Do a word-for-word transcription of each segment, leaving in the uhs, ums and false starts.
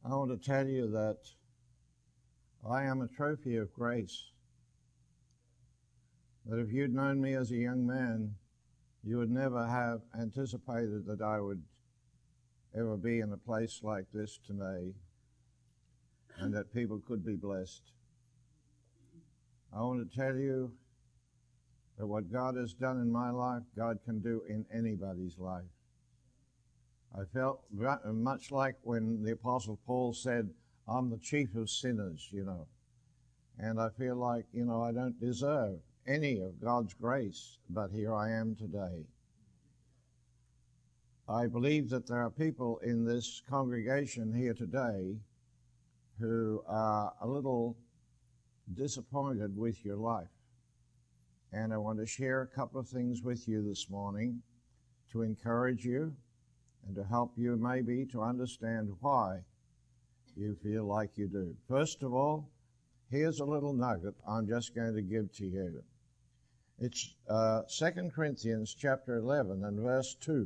I want to tell you that I am a trophy of grace. That if you'd known me as a young man, you would never have anticipated that I would ever be in a place like this today and that people could be blessed. I want to tell you that what God has done in my life, God can do in anybody's life. I felt much like when the Apostle Paul said, I'm the chief of sinners, you know. And I feel like, you know, I don't deserve any of God's grace, but here I am today. I believe that there are people in this congregation here today who are a little disappointed with your life. And I want to share a couple of things with you this morning to encourage you and to help you maybe to understand why you feel like you do. First of all, here's a little nugget I'm just going to give to you. It's uh, Second Corinthians chapter eleven and verse two.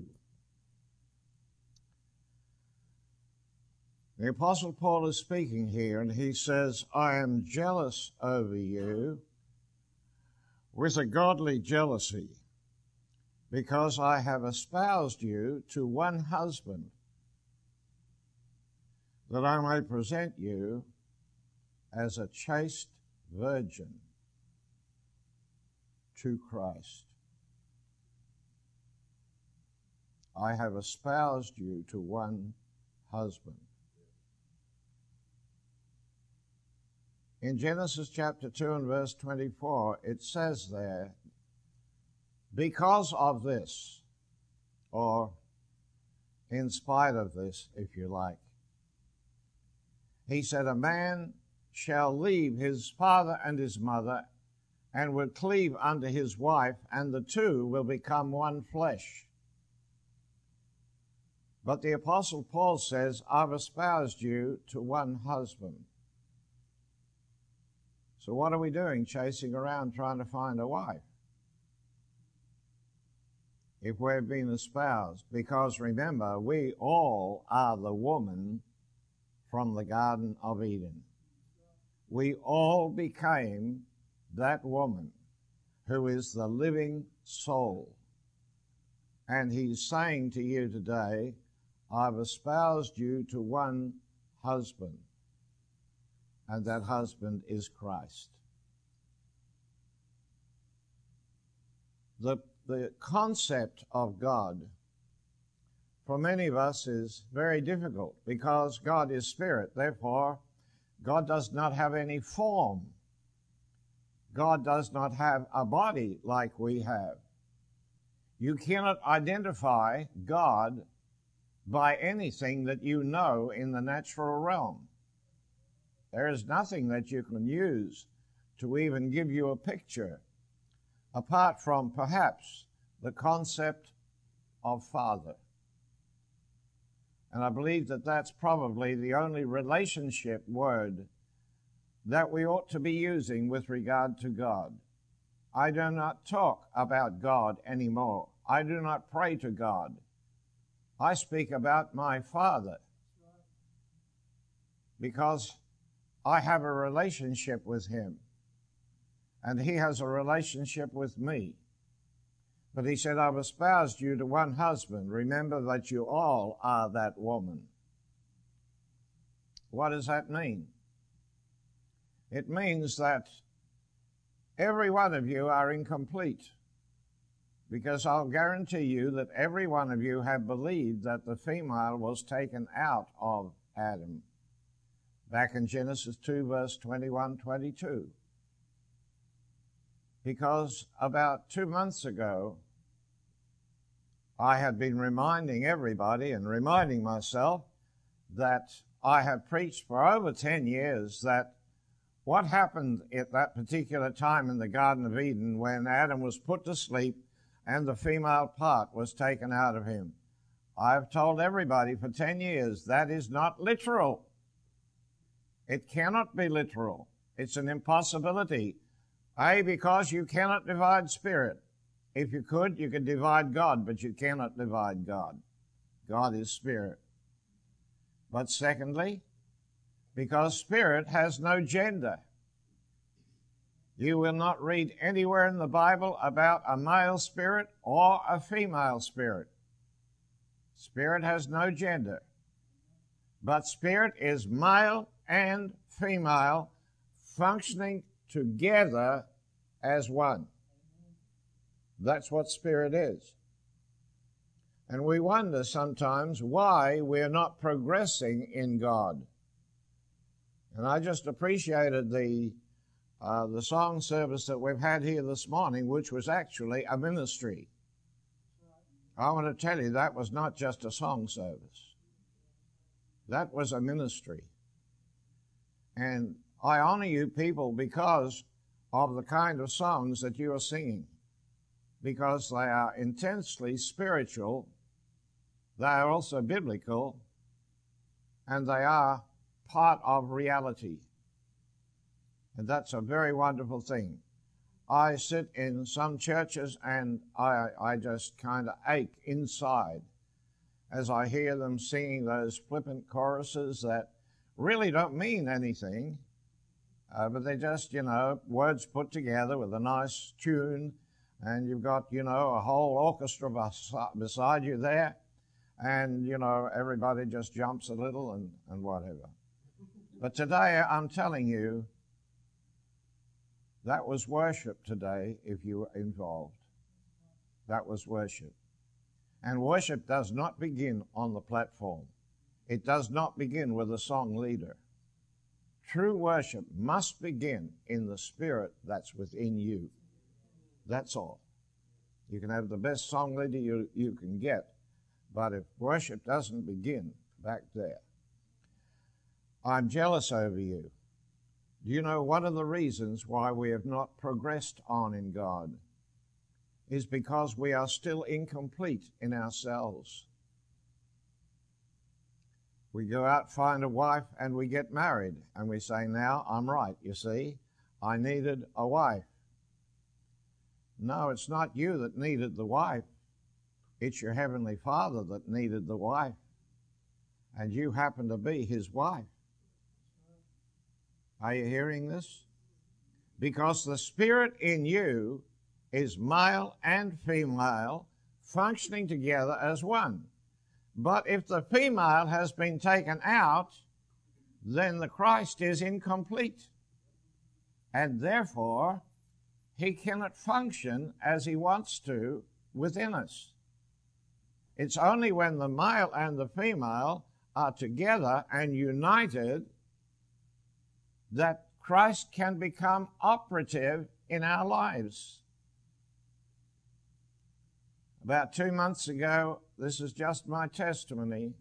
The Apostle Paul is speaking here, and he says, I am jealous over you with a godly jealousy, because I have espoused you to one husband, that I may present you as a chaste virgin to Christ. I have espoused you to one husband. In Genesis chapter two and verse twenty-four, it says there, because of this, or in spite of this, if you like, he said, a man shall leave his father and his mother and will cleave unto his wife, and the two will become one flesh. But the Apostle Paul says, I've espoused you to one husband. So what are we doing, chasing around trying to find a wife if we've been espoused? Because remember, we all are the woman from the Garden of Eden. We all became that woman who is the living soul. And he's saying to you today, I've espoused you to one husband, and that husband is Christ. The, the concept of God for many of us is very difficult because God is spirit. Therefore, God does not have any form. God does not have a body like we have. You cannot identify God by anything that you know in the natural realm. There is nothing that you can use to even give you a picture, apart from perhaps the concept of Father. And I believe that that's probably the only relationship word that we ought to be using with regard to God. I do not talk about God anymore. I do not pray to God. I speak about my Father, because I have a relationship with him, and he has a relationship with me. But he said, I've espoused you to one husband. Remember that you all are that woman. What does that mean? It means that every one of you are incomplete, because I'll guarantee you that every one of you have believed that the female was taken out of Adam. Back in Genesis two, verse twenty-one, twenty-two. Because about two months ago, I had been reminding everybody and reminding myself that I have preached for over ten years that what happened at that particular time in the Garden of Eden when Adam was put to sleep and the female part was taken out of him. I've told everybody for ten years that is not literal. It cannot be literal. It's an impossibility. A, because you cannot divide spirit. If you could, you could divide God, but you cannot divide God. God is spirit. But secondly, because spirit has no gender. You will not read anywhere in the Bible about a male spirit or a female spirit. Spirit has no gender. But spirit is male and female functioning together as one. That's what spirit is. And we wonder sometimes why we're not progressing in God. And I just appreciated the uh, the song service that we've had here this morning, which was actually a ministry. I want to tell you, that was not just a song service. That was a ministry. And I honor you people because of the kind of songs that you are singing, because they are intensely spiritual, they are also biblical, and they are part of reality. And that's a very wonderful thing. I sit in some churches and I, I just kind of ache inside as I hear them singing those flippant choruses that really don't mean anything, uh, but they're just, you know, words put together with a nice tune, and you've got, you know, a whole orchestra bes- beside you there, and, you know, everybody just jumps a little and, and whatever. But today I'm telling you, that was worship today if you were involved. That was worship. And worship does not begin on the platform. It does not begin with a song leader. True worship must begin in the spirit that's within you. That's all. You can have the best song leader you, you can get, but if worship doesn't begin back there, I'm jealous over you. Do you know one of the reasons why we have not progressed on in God is because we are still incomplete in ourselves. We go out, find a wife, and we get married, and we say, now I'm right, you see, I needed a wife. No, it's not you that needed the wife. It's your Heavenly Father that needed the wife, and you happen to be His wife. Are you hearing this? Because the spirit in you is male and female functioning together as one. But if the female has been taken out, then the Christ is incomplete. And therefore, He cannot function as He wants to within us. It's only when the male and the female are together and united that Christ can become operative in our lives. About two months ago, this is just my testimony,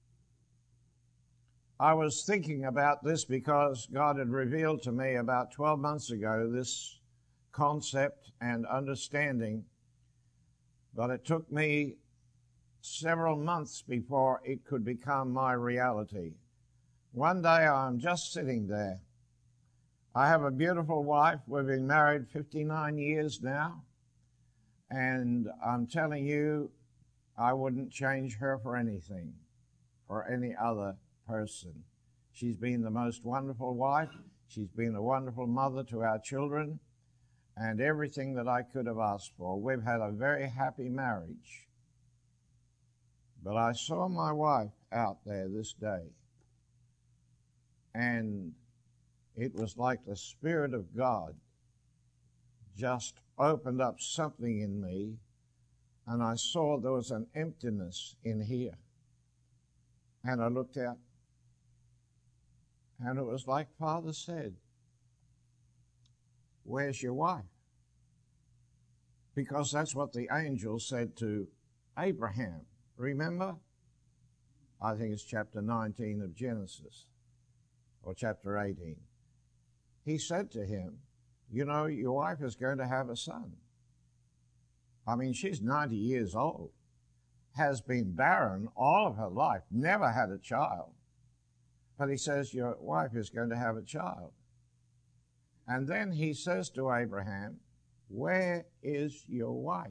I was thinking about this because God had revealed to me about twelve months ago this concept and understanding, but it took me several months before it could become my reality. One day I'm just sitting there. I have a beautiful wife. We've been married fifty-nine years now. And I'm telling you, I wouldn't change her for anything, for any other person. She's been the most wonderful wife. She's been a wonderful mother to our children, and everything that I could have asked for. We've had a very happy marriage. But I saw my wife out there this day, and it was like the Spirit of God just opened up something in me, and I saw there was an emptiness in here. And I looked out, and it was like Father said, where's your wife? Because that's what the angel said to Abraham. Remember? I think it's chapter nineteen of Genesis, or chapter eighteen. He said to him, you know, your wife is going to have a son. I mean, she's ninety years old, has been barren all of her life, never had a child. But he says, your wife is going to have a child. And then he says to Abraham, where is your wife?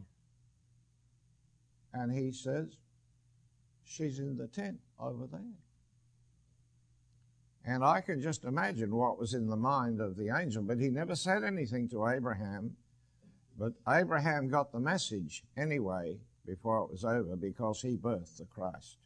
And he says, she's in the tent over there. And I can just imagine what was in the mind of the angel, but he never said anything to Abraham. But Abraham got the message anyway before it was over, because he birthed the Christ.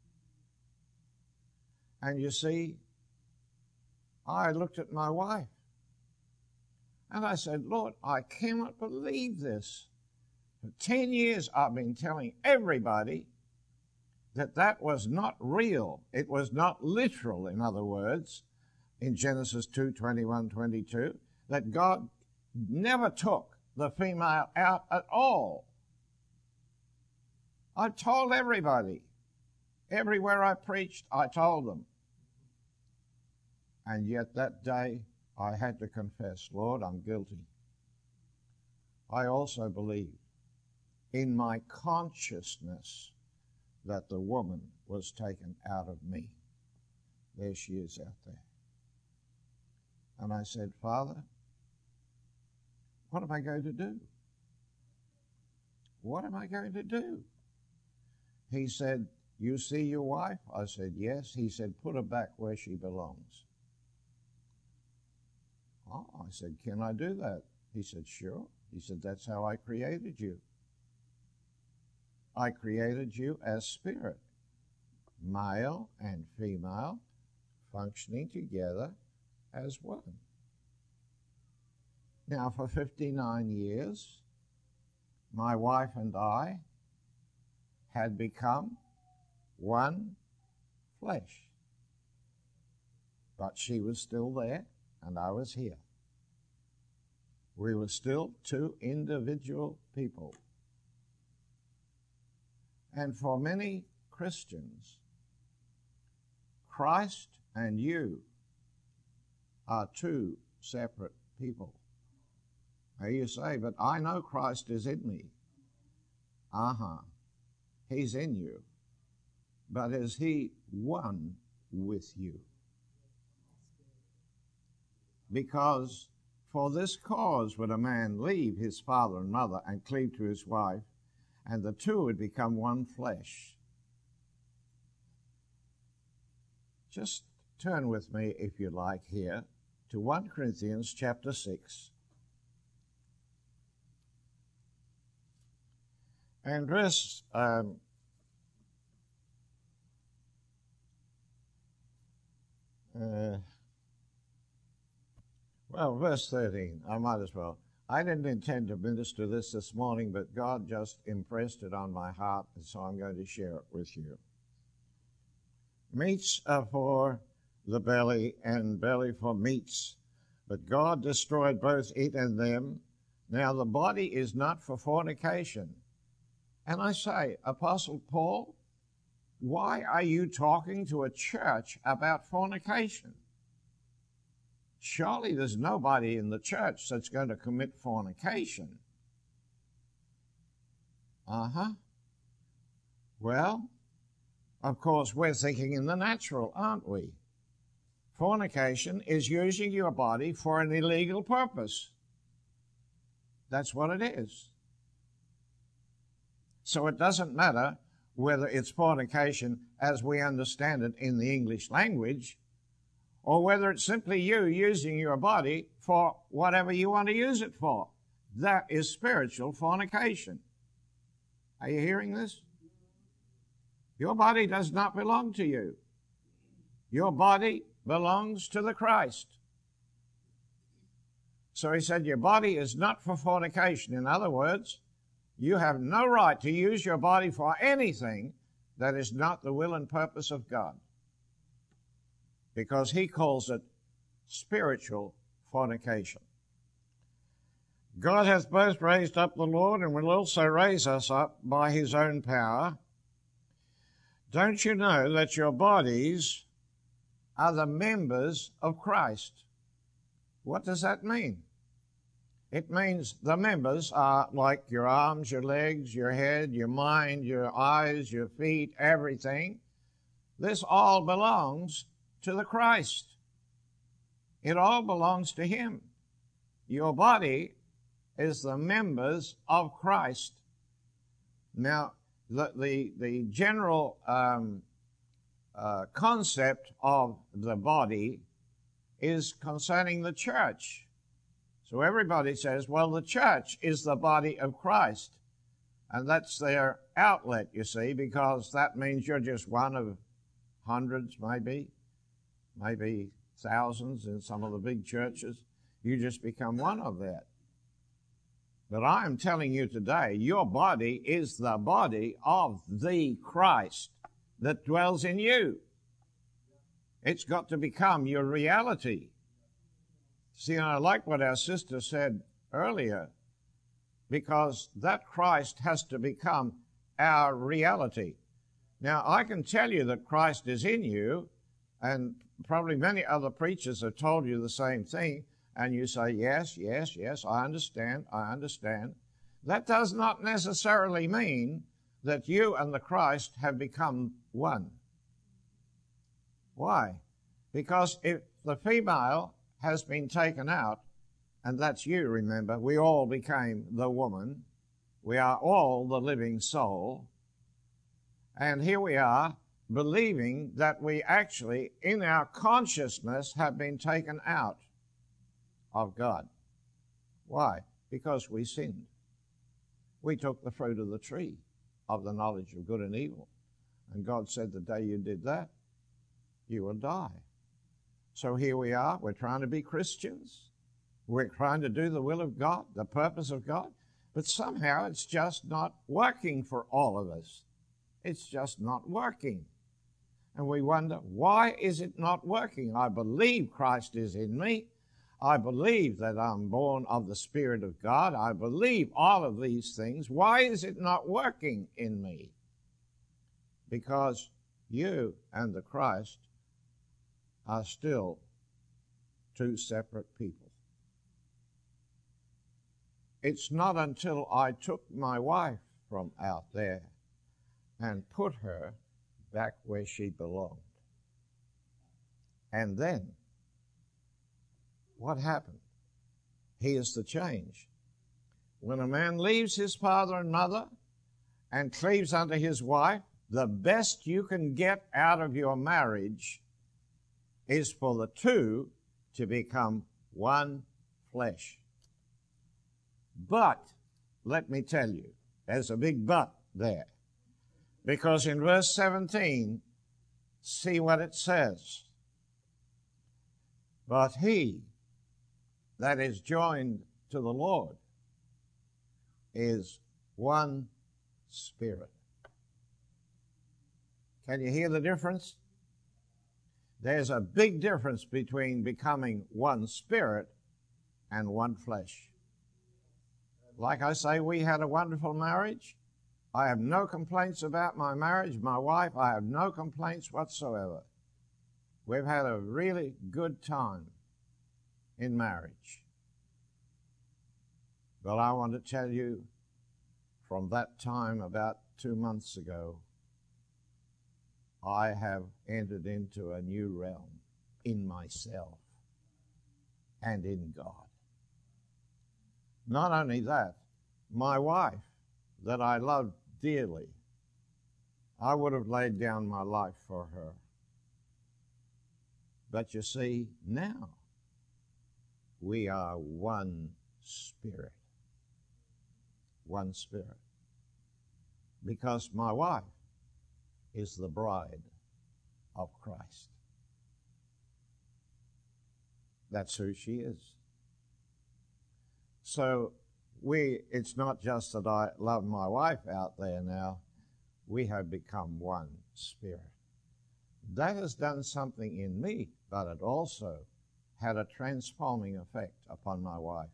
And you see, I looked at my wife and I said, Lord, I cannot believe this. For ten years I've been telling everybody that that was not real. It was not literal, in other words, in Genesis two, twenty-one, twenty-two, that God never took the female out at all. I told everybody. Everywhere I preached, I told them. And yet that day, I had to confess, Lord, I'm guilty. I also believe in my consciousness that the woman was taken out of me. There she is out there. And I said, Father, what am I going to do? What am I going to do? He said, you see your wife? I said, yes. He said, put her back where she belongs. Oh, I said, can I do that? He said, sure. He said, that's how I created you. I created you as spirit, male and female, functioning together as one. Now, for fifty-nine years, my wife and I had become one flesh. But she was still there, and I was here. We were still two individual people. And for many Christians, Christ and you are two separate people. Now you say, but I know Christ is in me. Uh-huh. He's in you. But is he one with you? Because for this cause would a man leave his father and mother and cleave to his wife, and the two would become one flesh. Just turn with me, if you like, here to First Corinthians chapter six. And verse um, uh, well, verse thirteen, I might as well. I didn't intend to minister this this morning, but God just impressed it on my heart, and so I'm going to share it with you. Meats are for the belly, and belly for meats, but God destroyed both it and them. Now the body is not for fornication. And I say, Apostle Paul, why are you talking to a church about fornication? Surely there's nobody in the church that's going to commit fornication. Uh-huh. Well, of course, we're thinking in the natural, aren't we? Fornication is using your body for an illegal purpose. That's what it is. So it doesn't matter whether it's fornication as we understand it in the English language, or whether it's simply you using your body for whatever you want to use it for. That is spiritual fornication. Are you hearing this? Your body does not belong to you. Your body belongs to the Christ. So he said your body is not for fornication. In other words, you have no right to use your body for anything that is not the will and purpose of God, because he calls it spiritual fornication. God hath both raised up the Lord and will also raise us up by his own power. Don't you know that your bodies are the members of Christ? What does that mean? It means the members are like your arms, your legs, your head, your mind, your eyes, your feet, everything. This all belongs to the Christ. It all belongs to him. Your body is the members of Christ. Now, the, the, the general um, uh, concept of the body is concerning the church. So everybody says, well, the church is the body of Christ. And that's their outlet, you see, because that means you're just one of hundreds, maybe, maybe thousands in some of the big churches. You just become one of that. But I am telling you today, your body is the body of the Christ that dwells in you. It's got to become your reality. See, and I like what our sister said earlier, because that Christ has to become our reality. Now, I can tell you that Christ is in you, and probably many other preachers have told you the same thing, and you say, yes, yes, yes, I understand, I understand. That does not necessarily mean that you and the Christ have become one. Why? Because if the female has been taken out, and that's you, remember, we all became the woman. We are all the living soul. And here we are believing that we actually, in our consciousness, have been taken out of God. Why? Because we sinned. We took the fruit of the tree of the knowledge of good and evil. And God said, the day you did that, you will die. So here we are. We're trying to be Christians. We're trying to do the will of God, the purpose of God. But somehow it's just not working for all of us. It's just not working. And we wonder, why is it not working? I believe Christ is in me. I believe that I'm born of the Spirit of God. I believe all of these things. Why is it not working in me? Because you and the Christ are still two separate people. It's not until I took my wife from out there and put her back where she belonged. And then, what happened? Here's the change. When a man leaves his father and mother and cleaves unto his wife, the best you can get out of your marriage is for the two to become one flesh. But, let me tell you, there's a big but there. Because in verse seventeen, see what it says. But he that is joined to the Lord is one spirit. Can you hear the difference? There's a big difference between becoming one spirit and one flesh. Like I say, we had a wonderful marriage. I have no complaints about my marriage. My wife, I have no complaints whatsoever. We've had a really good time in marriage. But I want to tell you, from that time about two months ago, I have entered into a new realm in myself and in God. Not only that, my wife, that I loved dearly, I would have laid down my life for her. But you see, now we are one spirit. One spirit. Because my wife is the bride of Christ. That's who she is. So we, it's not just that I love my wife out there now. We have become one spirit. That has done something in me, but it also had a transforming effect upon my wife.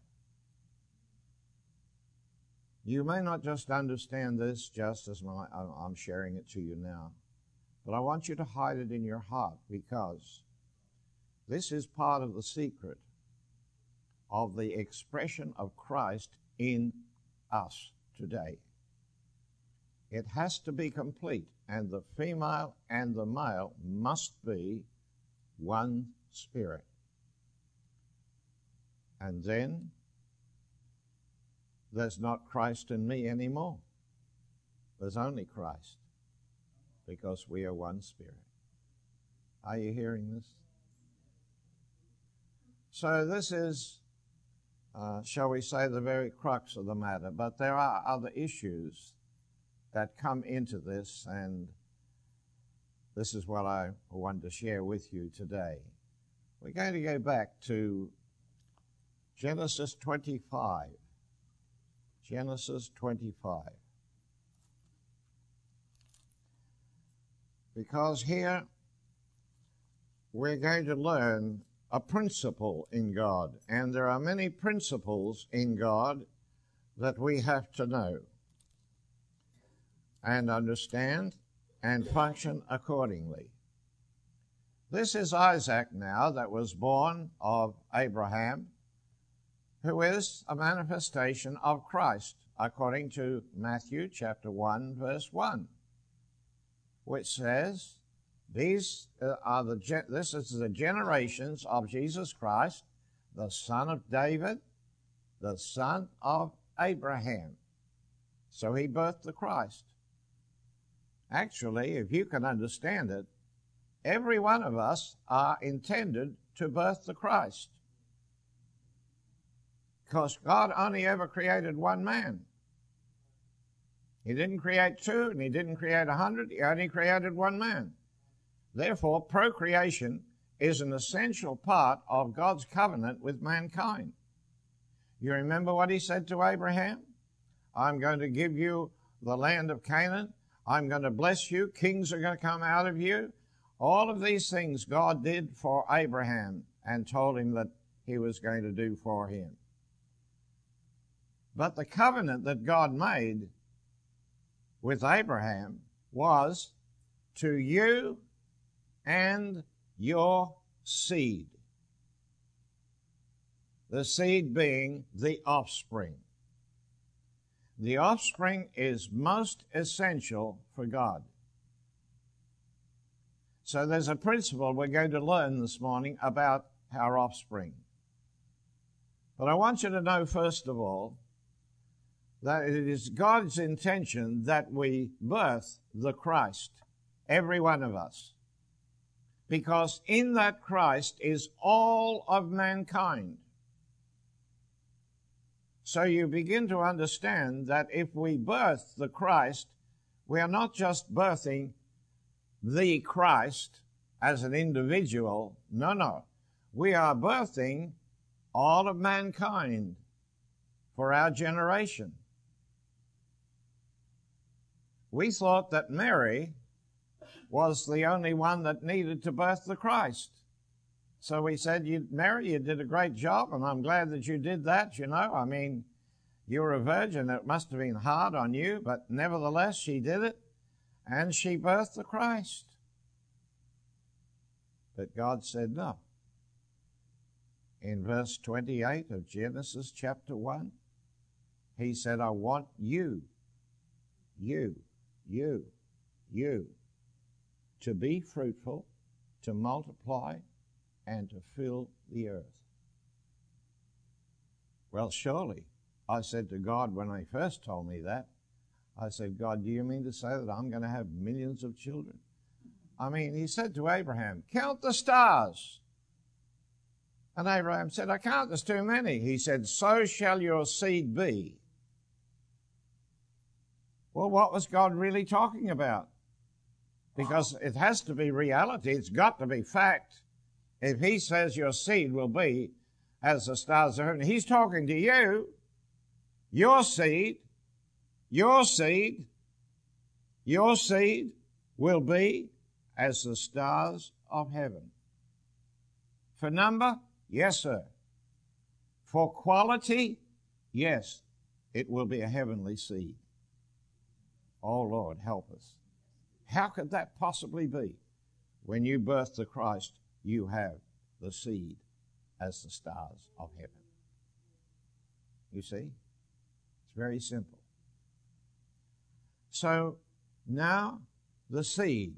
You may not just understand this just as my, I'm sharing it to you now, but I want you to hide it in your heart, because this is part of the secret of the expression of Christ in us today. It has to be complete, and the female and the male must be one spirit. And then there's not Christ in me anymore. There's only Christ, because we are one spirit. Are you hearing this? So this is, uh, shall we say, the very crux of the matter. But there are other issues that come into this, and this is what I wanted to share with you today. We're going to go back to Genesis twenty-five. Genesis twenty-five. Because here we're going to learn a principle in God, and there are many principles in God that we have to know and understand and function accordingly. This is Isaac now that was born of Abraham, who is a manifestation of Christ, according to Matthew chapter one, verse one, which says, These are the this is the generations of Jesus Christ, the son of David, the son of Abraham. So he birthed the Christ. Actually, if you can understand it, every one of us are intended to birth the Christ. Because God only ever created one man. He didn't create two, and he didn't create a hundred, he only created one man. Therefore, procreation is an essential part of God's covenant with mankind. You remember what he said to Abraham? I'm going to give you the land of Canaan. I'm going to bless you. Kings are going to come out of you. All of these things God did for Abraham and told him that he was going to do for him. But the covenant that God made with Abraham was to you and your seed. The seed being the offspring. The offspring is most essential for God. So there's a principle we're going to learn this morning about our offspring. But I want you to know, first of all, that it is God's intention that we birth the Christ, every one of us. Because in that Christ is all of mankind. So you begin to understand that if we birth the Christ, we are not just birthing the Christ as an individual. No, no. We are birthing all of mankind for our generation. We thought that Mary was the only one that needed to birth the Christ. So we said, you, Mary, you did a great job, and I'm glad that you did that, you know. I mean, you were a virgin. It must have been hard on you, but nevertheless, she did it, and she birthed the Christ. But God said no. In verse twenty-eight of Genesis chapter one, he said, I want you, you, you, you, to be fruitful, to multiply, and to fill the earth. Well, surely, I said to God when he first told me that, I said, God, do you mean to say that I'm going to have millions of children? I mean, he said to Abraham, count the stars. And Abraham said, I can't, there's too many. He said, so shall your seed be. Well, what was God really talking about? Because it has to be reality. It's got to be fact. If he says your seed will be as the stars of heaven, he's talking to you. Your seed, your seed, your seed will be as the stars of heaven. For number, yes, sir. For quality, yes, it will be a heavenly seed. Oh, Lord, help us. How could that possibly be? When you birth the Christ, you have the seed as the stars of heaven. You see? It's very simple. So now the seed.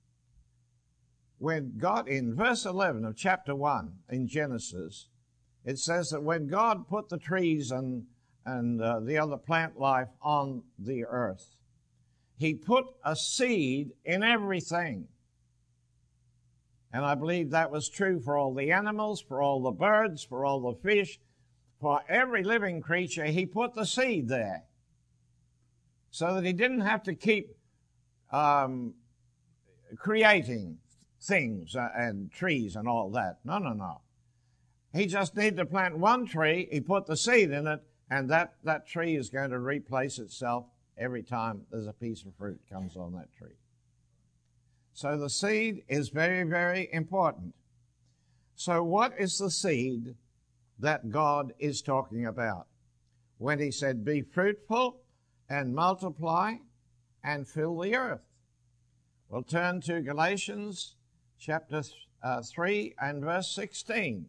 When God, in verse eleven of chapter one in Genesis, it says that when God put the trees and, and uh, the other plant life on the earth, he put a seed in everything. And I believe that was true for all the animals, for all the birds, for all the fish, for every living creature. He put the seed there so that he didn't have to keep um, creating things and trees and all that. No, no, no. He just needed to plant one tree. He put the seed in it, and that, that tree is going to replace itself every time there's a piece of fruit comes on that tree. So the seed is very, very important. So what is the seed that God is talking about when he said, be fruitful and multiply and fill the earth? We'll turn to Galatians chapter uh, three and verse sixteen.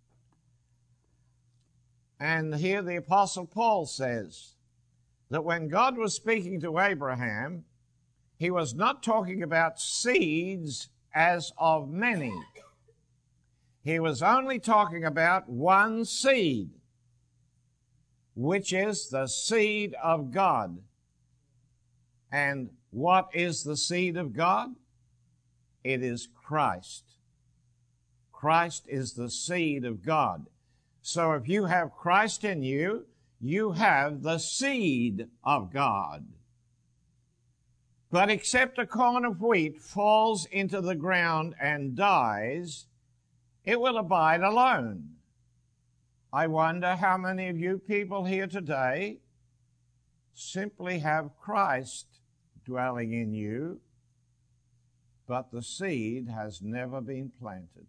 And here the Apostle Paul says that when God was speaking to Abraham, he was not talking about seeds as of many. He was only talking about one seed, which is the seed of God. And what is the seed of God? It is Christ. Christ is the seed of God. So if you have Christ in you, you have the seed of God. But except a corn of wheat falls into the ground and dies, it will abide alone. I wonder how many of you people here today simply have Christ dwelling in you, but the seed has never been planted.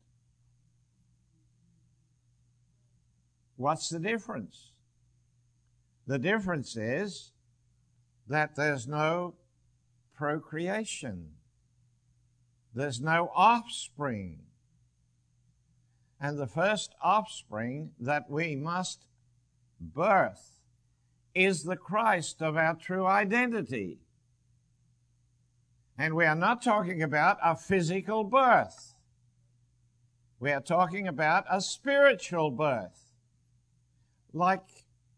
What's the difference? The difference is that there's no procreation. There's no offspring. And the first offspring that we must birth is the Christ of our true identity. And we are not talking about a physical birth. We are talking about a spiritual birth. Like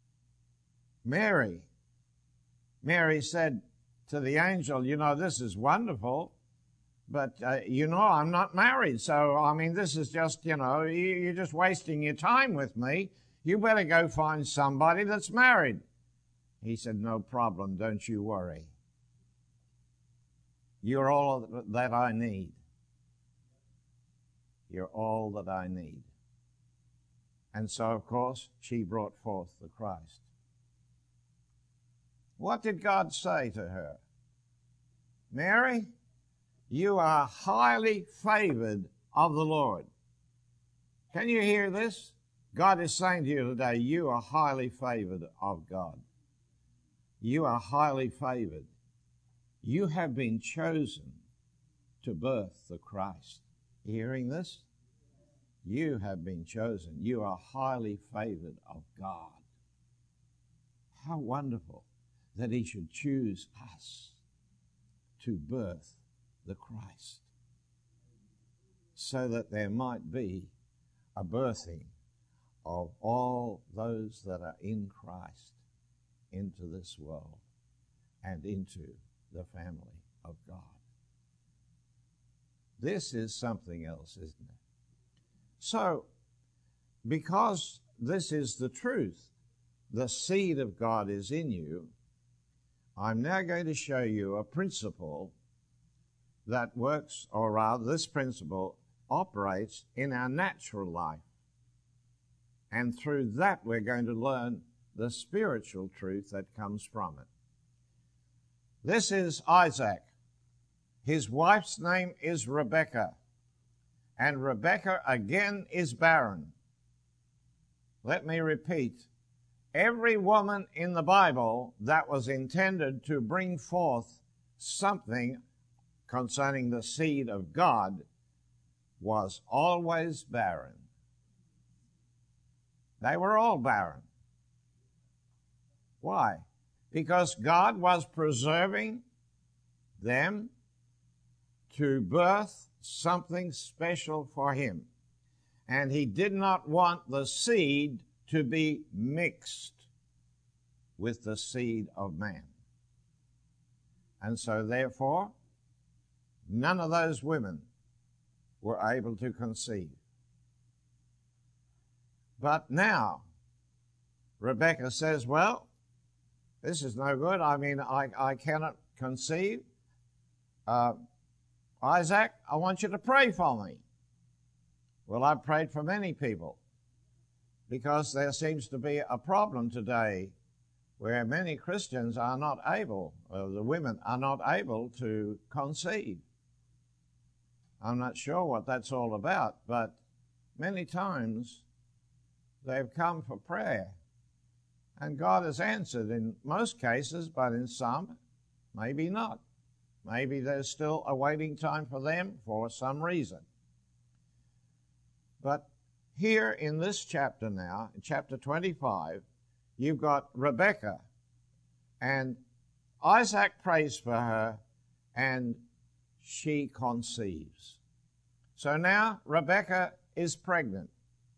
Mary. Mary said to the angel, you know, this is wonderful, but, uh, you know, I'm not married. So, I mean, this is just, you know, you're just wasting your time with me. You better go find somebody that's married. He said, no problem, don't you worry. You're all that I need. You're all that I need. And so, of course, she brought forth the Christ. What did God say to her? Mary, you are highly favored of the Lord. Can you hear this? God is saying to you today, you are highly favored of God. You are highly favored. You have been chosen to birth the Christ. You hearing this? You have been chosen. You are highly favored of God. How wonderful that he should choose us to birth the Christ, so that there might be a birthing of all those that are in Christ into this world and into the family of God. This is something else, isn't it? So, because this is the truth, the seed of God is in you, I'm now going to show you a principle that works, or rather, this principle operates in our natural life. And through that, we're going to learn the spiritual truth that comes from it. This is Isaac. His wife's name is Rebekah. And Rebekah again is barren. Let me repeat. Every woman in the Bible that was intended to bring forth something concerning the seed of God was always barren. They were all barren. Why? Because God was preserving them to birth something special for him. And he did not want the seed to be mixed with the seed of man. And so therefore, none of those women were able to conceive. But now, Rebekah says, well, this is no good. I mean, I, I cannot conceive. Uh, Isaac, I want you to pray for me. Well, I've prayed for many people because there seems to be a problem today where many Christians are not able, or the women are not able to conceive. I'm not sure what that's all about, but many times they've come for prayer, and God has answered in most cases, but in some, maybe not. Maybe there's still a waiting time for them for some reason. But here in this chapter now, in chapter twenty-five, you've got Rebekah, and Isaac prays for her, and she conceives. So now Rebekah is pregnant.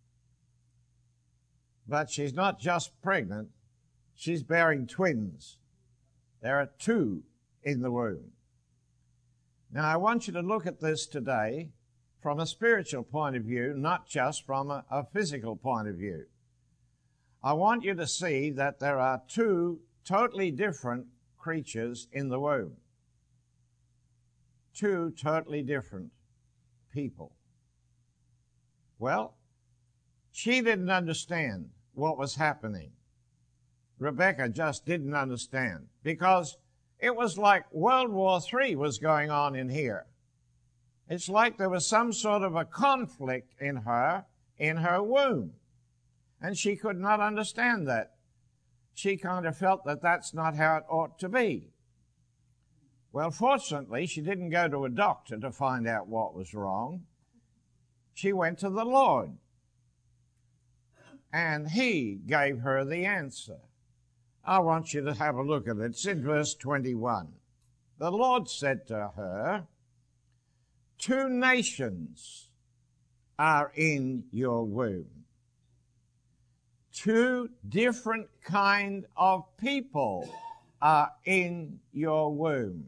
But she's not just pregnant, she's bearing twins. There are two in the womb. Now I want you to look at this today from a spiritual point of view, not just from a, a physical point of view. I want you to see that there are two totally different creatures in the womb. Two totally different people. Well, she didn't understand what was happening. Rebekah just didn't understand because it was like World War Three was going on in here. It's like there was some sort of a conflict in her, in her womb. And she could not understand that. She kind of felt that that's not how it ought to be. Well, fortunately, she didn't go to a doctor to find out what was wrong. She went to the Lord. And He gave her the answer. I want you to have a look at it. It's in verse twenty-one. The Lord said to her, two nations are in your womb. Two different kind of people are in your womb.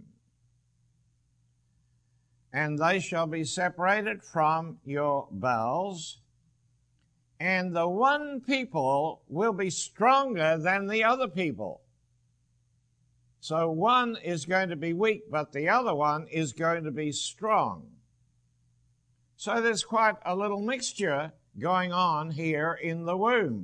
And they shall be separated from your bowels, and the one people will be stronger than the other people. So one is going to be weak, but the other one is going to be strong. So there's quite a little mixture going on here in the womb.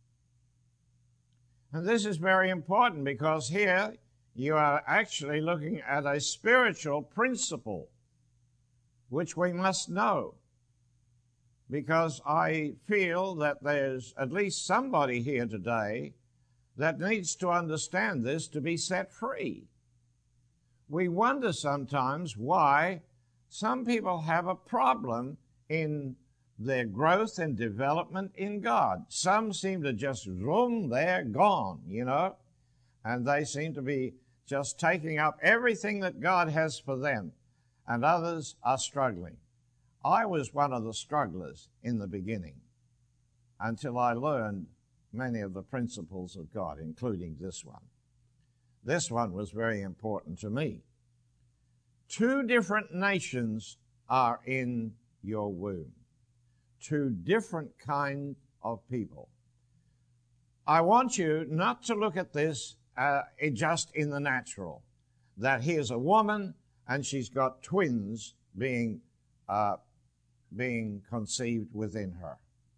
And this is very important because here you are actually looking at a spiritual principle, which we must know. Because I feel that there's at least somebody here today that needs to understand this to be set free. We wonder sometimes why some people have a problem in their growth and development in God. Some seem to just zoom, they're gone, you know, and they seem to be just taking up everything that God has for them, and others are struggling. I was one of the strugglers in the beginning until I learned many of the principles of God, including this one. This one was very important to me. Two different nations are in your womb. Two different kinds of people. I want you not to look at this uh, just in the natural, that here's a woman and she's got twins being uh, being conceived within her.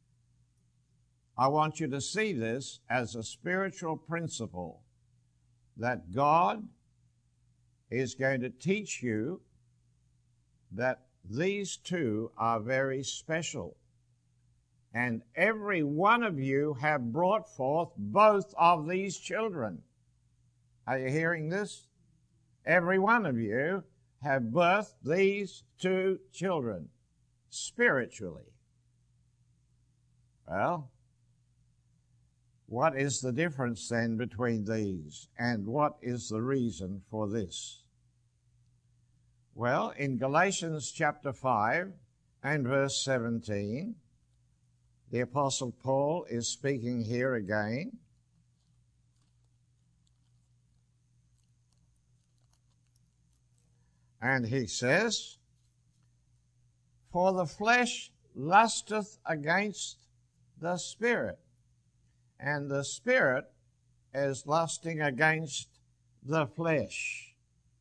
I want you to see this as a spiritual principle that God is going to teach you that these two are very special. And every one of you have brought forth both of these children. Are you hearing this? Every one of you have birthed these two children spiritually. Well, what is the difference then between these, and what is the reason for this? Well, in Galatians chapter five and verse seventeen, the Apostle Paul is speaking here again. And he says, For the flesh lusteth against the Spirit, and the Spirit is lusting against the flesh.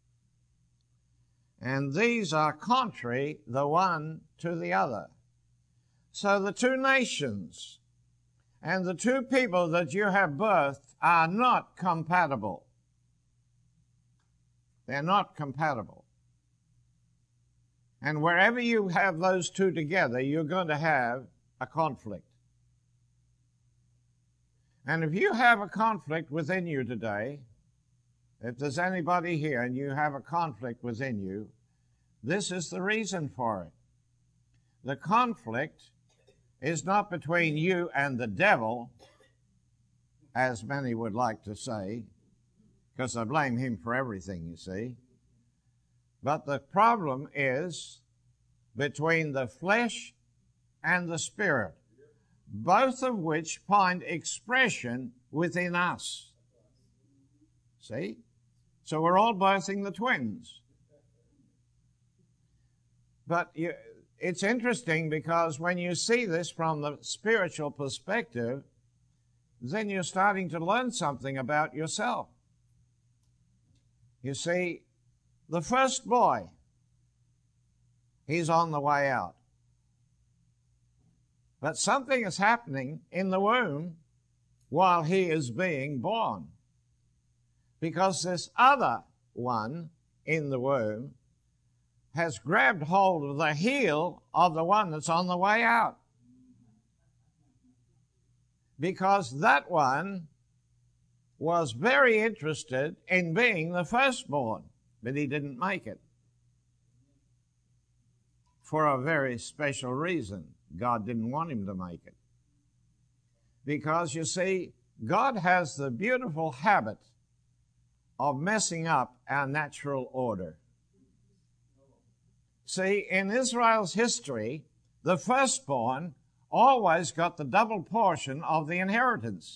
And these are contrary the one to the other. So the two nations and the two people that you have birthed are not compatible. They're not compatible. And wherever you have those two together, you're going to have a conflict. And if you have a conflict within you today, if there's anybody here and you have a conflict within you, this is the reason for it. The conflict is not between you and the devil, as many would like to say, because I blame him for everything, you see. But the problem is between the flesh and the Spirit, both of which find expression within us. See? So we're all birthing the twins. But you, it's interesting because when you see this from the spiritual perspective, then you're starting to learn something about yourself. You see, the first boy, he's on the way out. But something is happening in the womb while he is being born. Because this other one in the womb has grabbed hold of the heel of the one that's on the way out. Because that one was very interested in being the firstborn, but he didn't make it. For a very special reason. God didn't want him to make it. Because, you see, God has the beautiful habit of messing up our natural order. See, in Israel's history, the firstborn always got the double portion of the inheritance.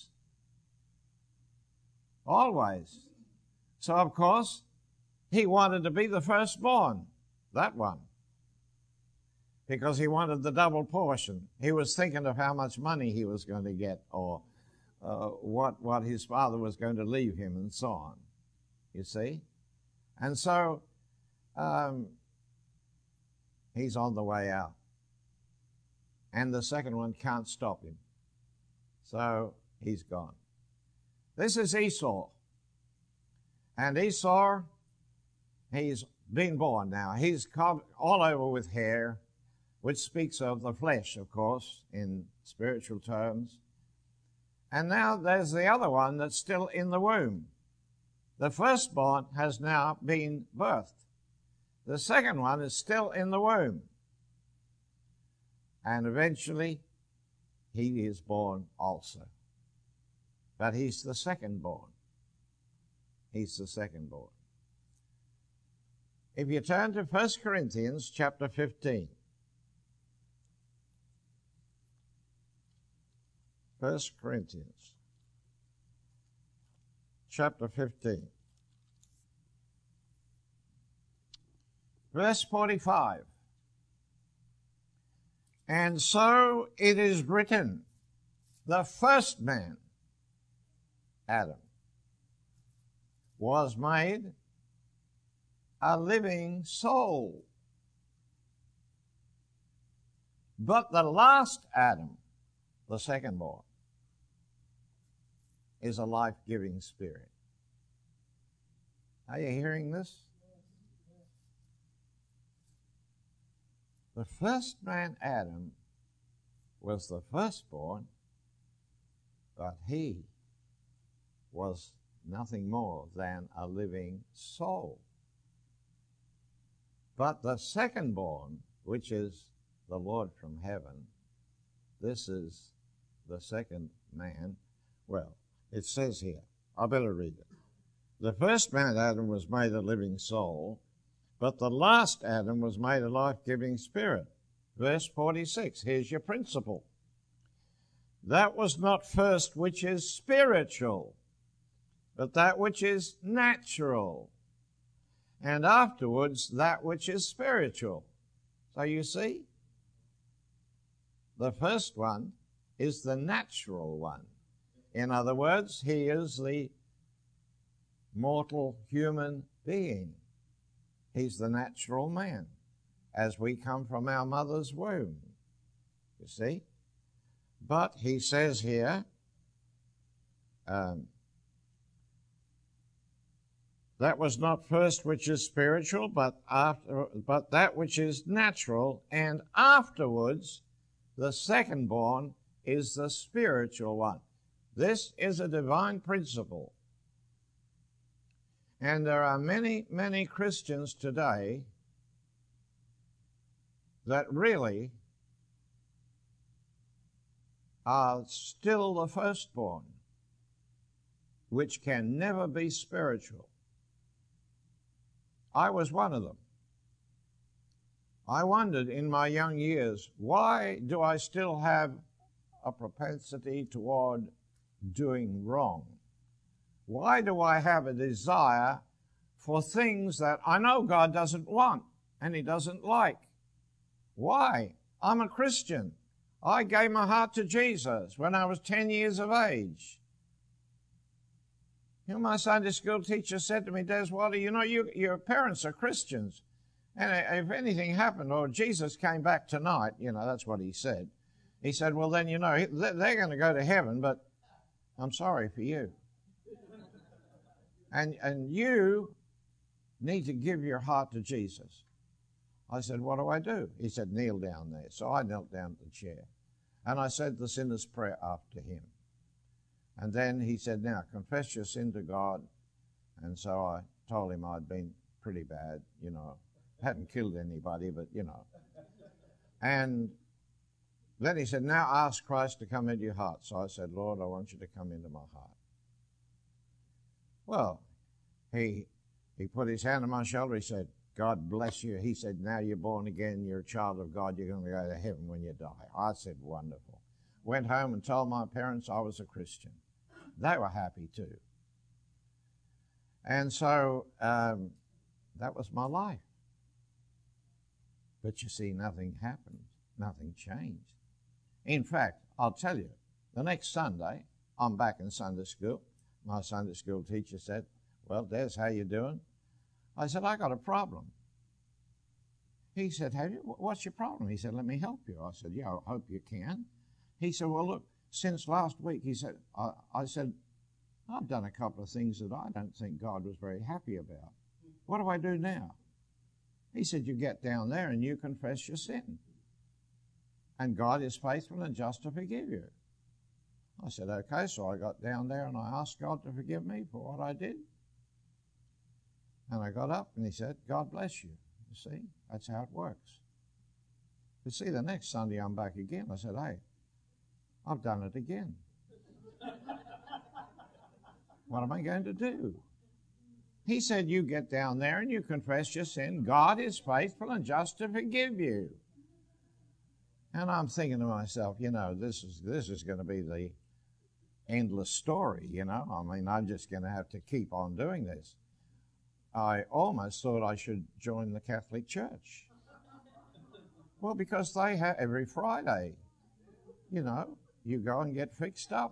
Always. So, of course, he wanted to be the firstborn, that one, because he wanted the double portion. He was thinking of how much money he was going to get, or uh, what, what his father was going to leave him, and so on, you see. And so um, he's on the way out. And the second one can't stop him. So he's gone. This is Esau. And Esau, he's been born now. He's covered all over with hair, which speaks of the flesh, of course, in spiritual terms. And now there's the other one that's still in the womb. The firstborn has now been birthed. The second one is still in the womb. And eventually, he is born also. But he's the second-born. He's the second-born. If you turn to First Corinthians chapter fifteen. First Corinthians chapter fifteen. Verse forty-five. And so it is written, the first man, Adam, was made a living soul. But the last Adam, the second-born, is a life-giving spirit. Are you hearing this? The first man, Adam, was the firstborn, but he was nothing more than a living soul. But the second-born, which is the Lord from heaven, this is the second man. Well, it says here, I better read it. The first man, Adam, was made a living soul, but the last Adam was made a life-giving spirit. Verse forty-six, here's your principle. That was not first which is spiritual, but that which is natural, and afterwards that which is spiritual. So you see, The first one is the natural one. In other words, he is the mortal human being. He's the natural man, as we come from our mother's womb, you see. But he says here, um, that was not first which is spiritual, but after, but that which is natural, and afterwards the second born is the spiritual one. This is a divine principle. And there are many, many Christians today that really are still the firstborn, which can never be spiritual. I was one of them. I wondered in my young years, why do I still have a propensity toward doing wrong? Why do I have a desire for things that I know God doesn't want and He doesn't like? Why? I'm a Christian. I gave my heart to Jesus when I was ten years of age. You know, my Sunday school teacher said to me, Deswalder, you know, you, your parents are Christians. And if anything happened, or Jesus came back tonight, you know, that's what he said. He said, well, then, you know, they're going to go to heaven, but I'm sorry for you. And, and you need to give your heart to Jesus. I said, what do I do? He said, kneel down there. So I knelt down at the chair. And I said the sinner's prayer after him. And then he said, now, confess your sin to God. And so I told him I'd been pretty bad, you know. Hadn't killed anybody, but, you know. And then he said, now ask Christ to come into your heart. So I said, Lord, I want you to come into my heart. Well, he he put his hand on my shoulder. He said, God bless you. He said, now you're born again. You're a child of God. You're going to go to heaven when you die. I said, wonderful. Went home and told my parents I was a Christian. They were happy too. And so um, that was my life. But you see, nothing happened. Nothing changed. In fact, I'll tell you, the next Sunday, I'm back in Sunday school. My Sunday school teacher said, well, Des, how you doing? I said, I got a problem. He said, have you? What's your problem? He said, let me help you. I said, yeah, I hope you can. He said, well, look, since last week, he said, I, I said, I've done a couple of things that I don't think God was very happy about. What do I do now? He said, you get down there and you confess your sin. And God is faithful and just to forgive you. I said, okay, so I got down there and I asked God to forgive me for what I did. And I got up and he said, God bless you. You see, that's how it works. You see, the next Sunday I'm back again. I said, hey, I've done it again. What am I going to do? He said, you get down there and you confess your sin. God is faithful and just to forgive you. And I'm thinking to myself, you know, this is this is going to be the endless story, you know. I mean, I'm just going to have to keep on doing this. I almost thought I should join the Catholic Church. Well, because they have every Friday, you know, you go and get fixed up.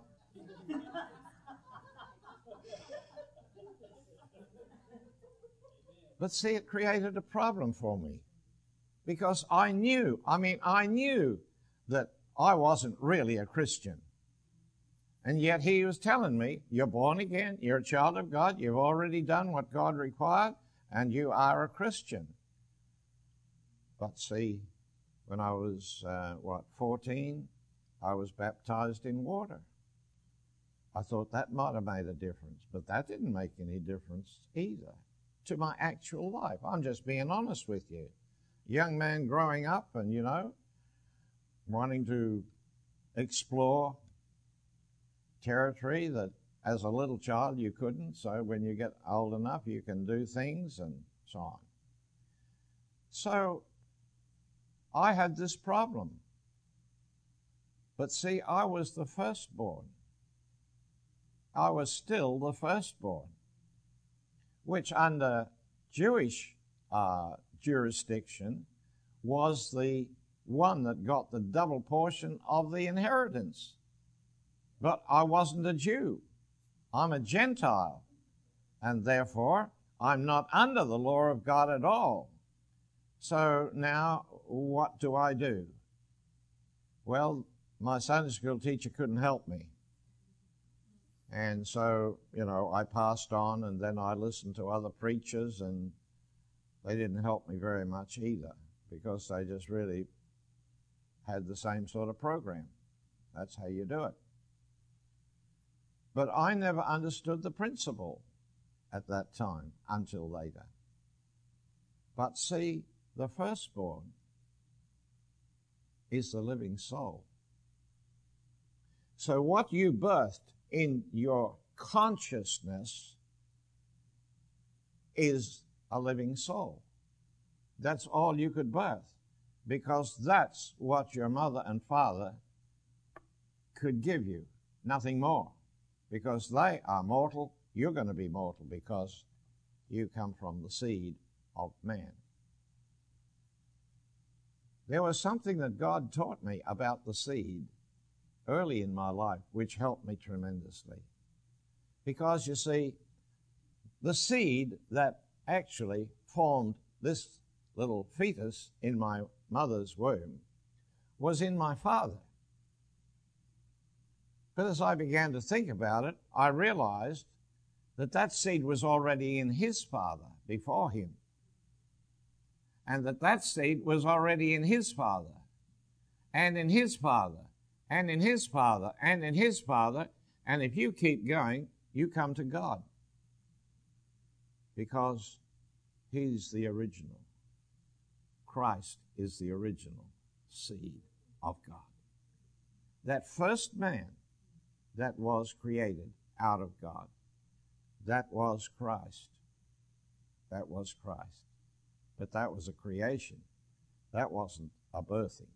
But see, it created a problem for me because I knew, I mean, I knew that I wasn't really a Christian. And yet he was telling me, you're born again, you're a child of God, you've already done what God required, and you are a Christian. But see, when I was, uh, what, fourteen, I was baptized in water. I thought that might have made a difference, but that didn't make any difference either to my actual life. I'm just being honest with you. Young man growing up and, you know, wanting to explore territory that as a little child you couldn't, so when you get old enough you can do things and so on. So I had this problem. But see, I was the firstborn. I was still the firstborn, which under Jewish uh, jurisdiction was the one that got the double portion of the inheritance. But I wasn't a Jew. I'm a Gentile. And therefore, I'm not under the law of God at all. So now, what do I do? Well, my Sunday school teacher couldn't help me. And so, you know, I passed on, and then I listened to other preachers, and they didn't help me very much either, because they just really had the same sort of program. That's how you do it. But I never understood the principle at that time until later. But see, the firstborn is the living soul. So what you birthed in your consciousness is a living soul. That's all you could birth, because that's what your mother and father could give you, nothing more. Because they are mortal, you're going to be mortal because you come from the seed of man. There was something that God taught me about the seed early in my life, which helped me tremendously. Because, you see, the seed that actually formed this little fetus in my mother's womb was in my father. But as I began to think about it, I realized that that seed was already in his father before him, and that that seed was already in his father, and in his father, and in his father, and in his father, and if you keep going, you come to God, because he's the original. Christ is the original seed of God. That first man that was created out of God, that was Christ. That was Christ. But that was a creation. That wasn't a birthing.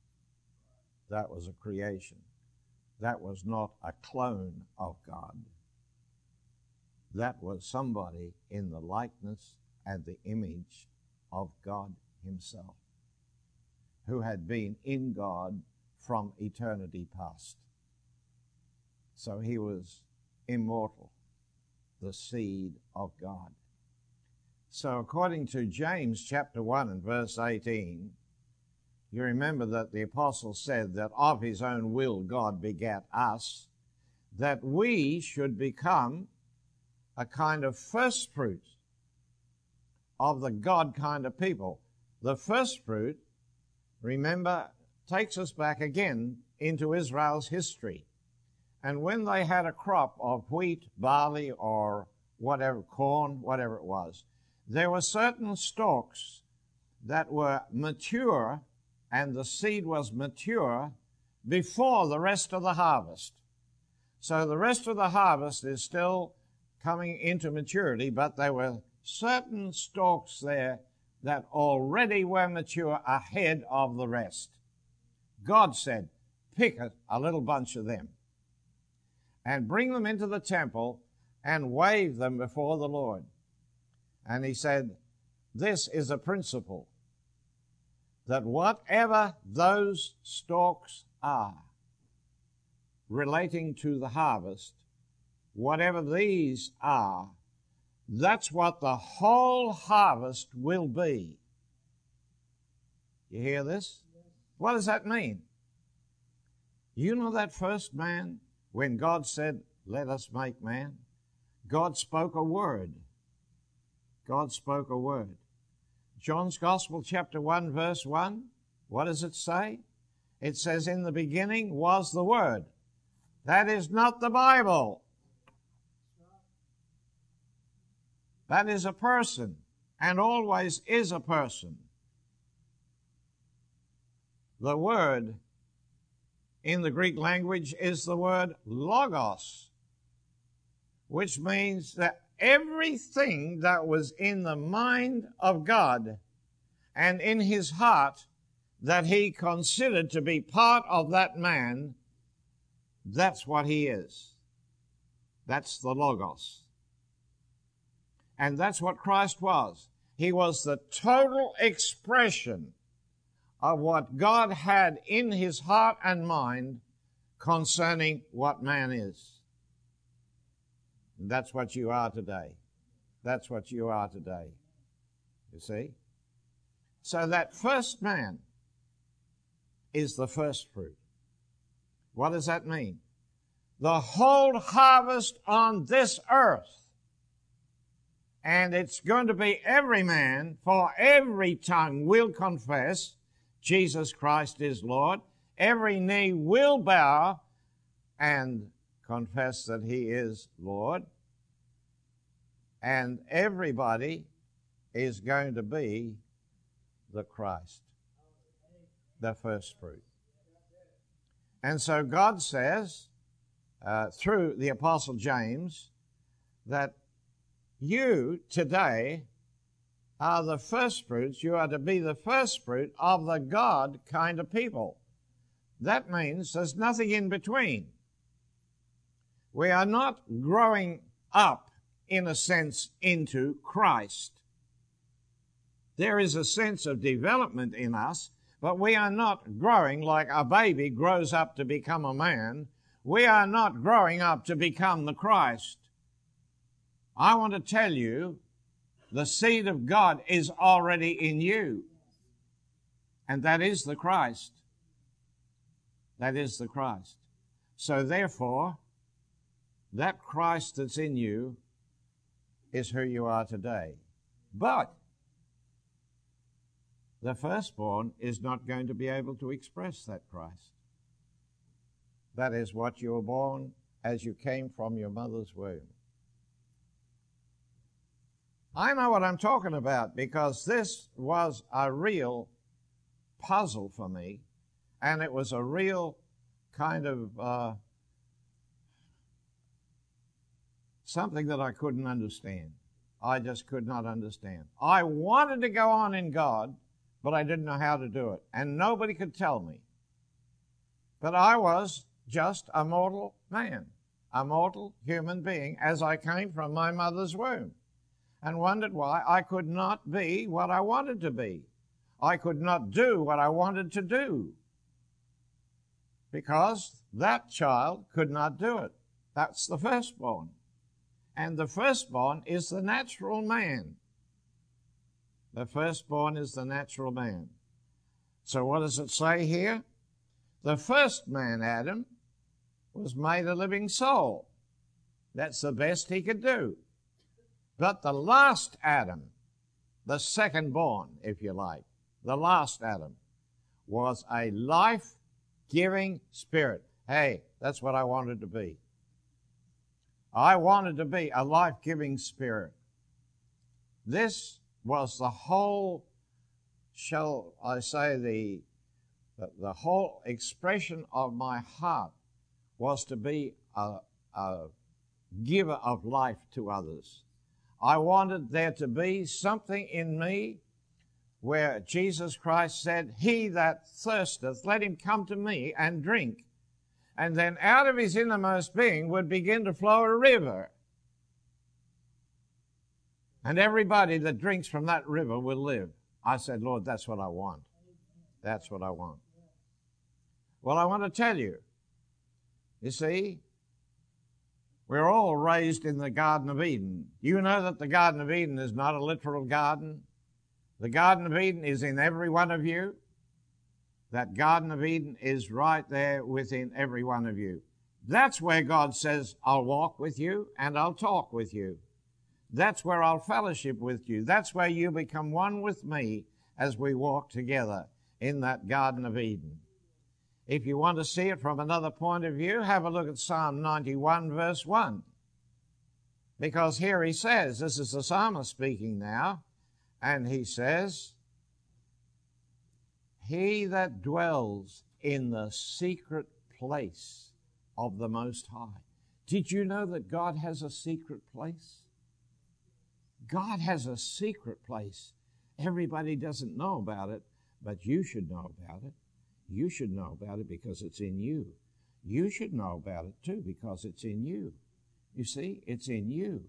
That was a creation. That was not a clone of God. That was somebody in the likeness and the image of God himself, who had been in God from eternity past. So he was immortal, the seed of God. So according to James chapter one and verse eighteen, you remember that the apostle said that of his own will God begat us, that we should become a kind of first fruit of the God kind of people. The first fruit, remember, takes us back again into Israel's history. And when they had a crop of wheat, barley, or whatever, corn, whatever it was, there were certain stalks that were mature, and the seed was mature before the rest of the harvest. So the rest of the harvest is still coming into maturity, but there were certain stalks there that already were mature ahead of the rest. God said, pick a, a little bunch of them and bring them into the temple and wave them before the Lord. And he said, this is a principle, that whatever those stalks are relating to the harvest, whatever these are, that's what the whole harvest will be. You hear this? What does that mean? You know that first man, when God said, let us make man, God spoke a word. God spoke a word. John's Gospel, chapter one, verse one, what does it say? It says, in the beginning was the Word. That is not the Bible. That is a person, and always is a person. The word in the Greek language is the word logos, which means that everything that was in the mind of God and in his heart that he considered to be part of that man, that's what he is. That's the logos. And that's what Christ was. He was the total expression of what God had in his heart and mind concerning what man is. And that's what you are today. That's what you are today. You see? So that first man is the first fruit. What does that mean? The whole harvest on this earth. And it's going to be every man, for every tongue will confess Jesus Christ is Lord. Every knee will bow and confess that he is Lord. And everybody is going to be the Christ, the first fruit. And so God says, uh, through the Apostle James, that you today are the first fruits. You are to be the first fruit of the God kind of people. That means there's nothing in between. We are not growing up, in a sense, into Christ. There is a sense of development in us, but we are not growing like a baby grows up to become a man. We are not growing up to become the Christ. I want to tell you, the seed of God is already in you. And that is the Christ. That is the Christ. So therefore, that Christ that's in you is who you are today. But the firstborn is not going to be able to express that Christ. That is what you were born as you came from your mother's womb. I know what I'm talking about because this was a real puzzle for me, and it was a real kind of uh, something that I couldn't understand. I just could not understand. I wanted to go on in God, but I didn't know how to do it, and nobody could tell me. But I was just a mortal man, a mortal human being, as I came from my mother's womb, and wondered why I could not be what I wanted to be. I could not do what I wanted to do, because that child could not do it. That's the firstborn. And the firstborn is the natural man. The firstborn is the natural man. So what does it say here? The first man, Adam, was made a living soul. That's the best he could do. But the last Adam, the second-born, if you like, the last Adam, was a life-giving spirit. Hey, that's what I wanted to be. I wanted to be a life-giving spirit. This was the whole, shall I say, the, the, the whole expression of my heart was to be a, a giver of life to others. I wanted there to be something in me where Jesus Christ said, "He that thirsteth, let him come to me and drink." And then out of his innermost being would begin to flow a river. And everybody that drinks from that river will live. I said, Lord, that's what I want. That's what I want. Well, I want to tell you, you see, we're all raised in the Garden of Eden. You know that the Garden of Eden is not a literal garden. The Garden of Eden is in every one of you. That Garden of Eden is right there within every one of you. That's where God says, I'll walk with you and I'll talk with you. That's where I'll fellowship with you. That's where you become one with me as we walk together in that Garden of Eden. If you want to see it from another point of view, have a look at Psalm ninety-one, verse one. Because here he says, this is the psalmist speaking now, and he says, "He that dwells in the secret place of the Most High." Did you know that God has a secret place? God has a secret place. Everybody doesn't know about it, but you should know about it. You should know about it because it's in you. You should know about it too because it's in you. You see, it's in you.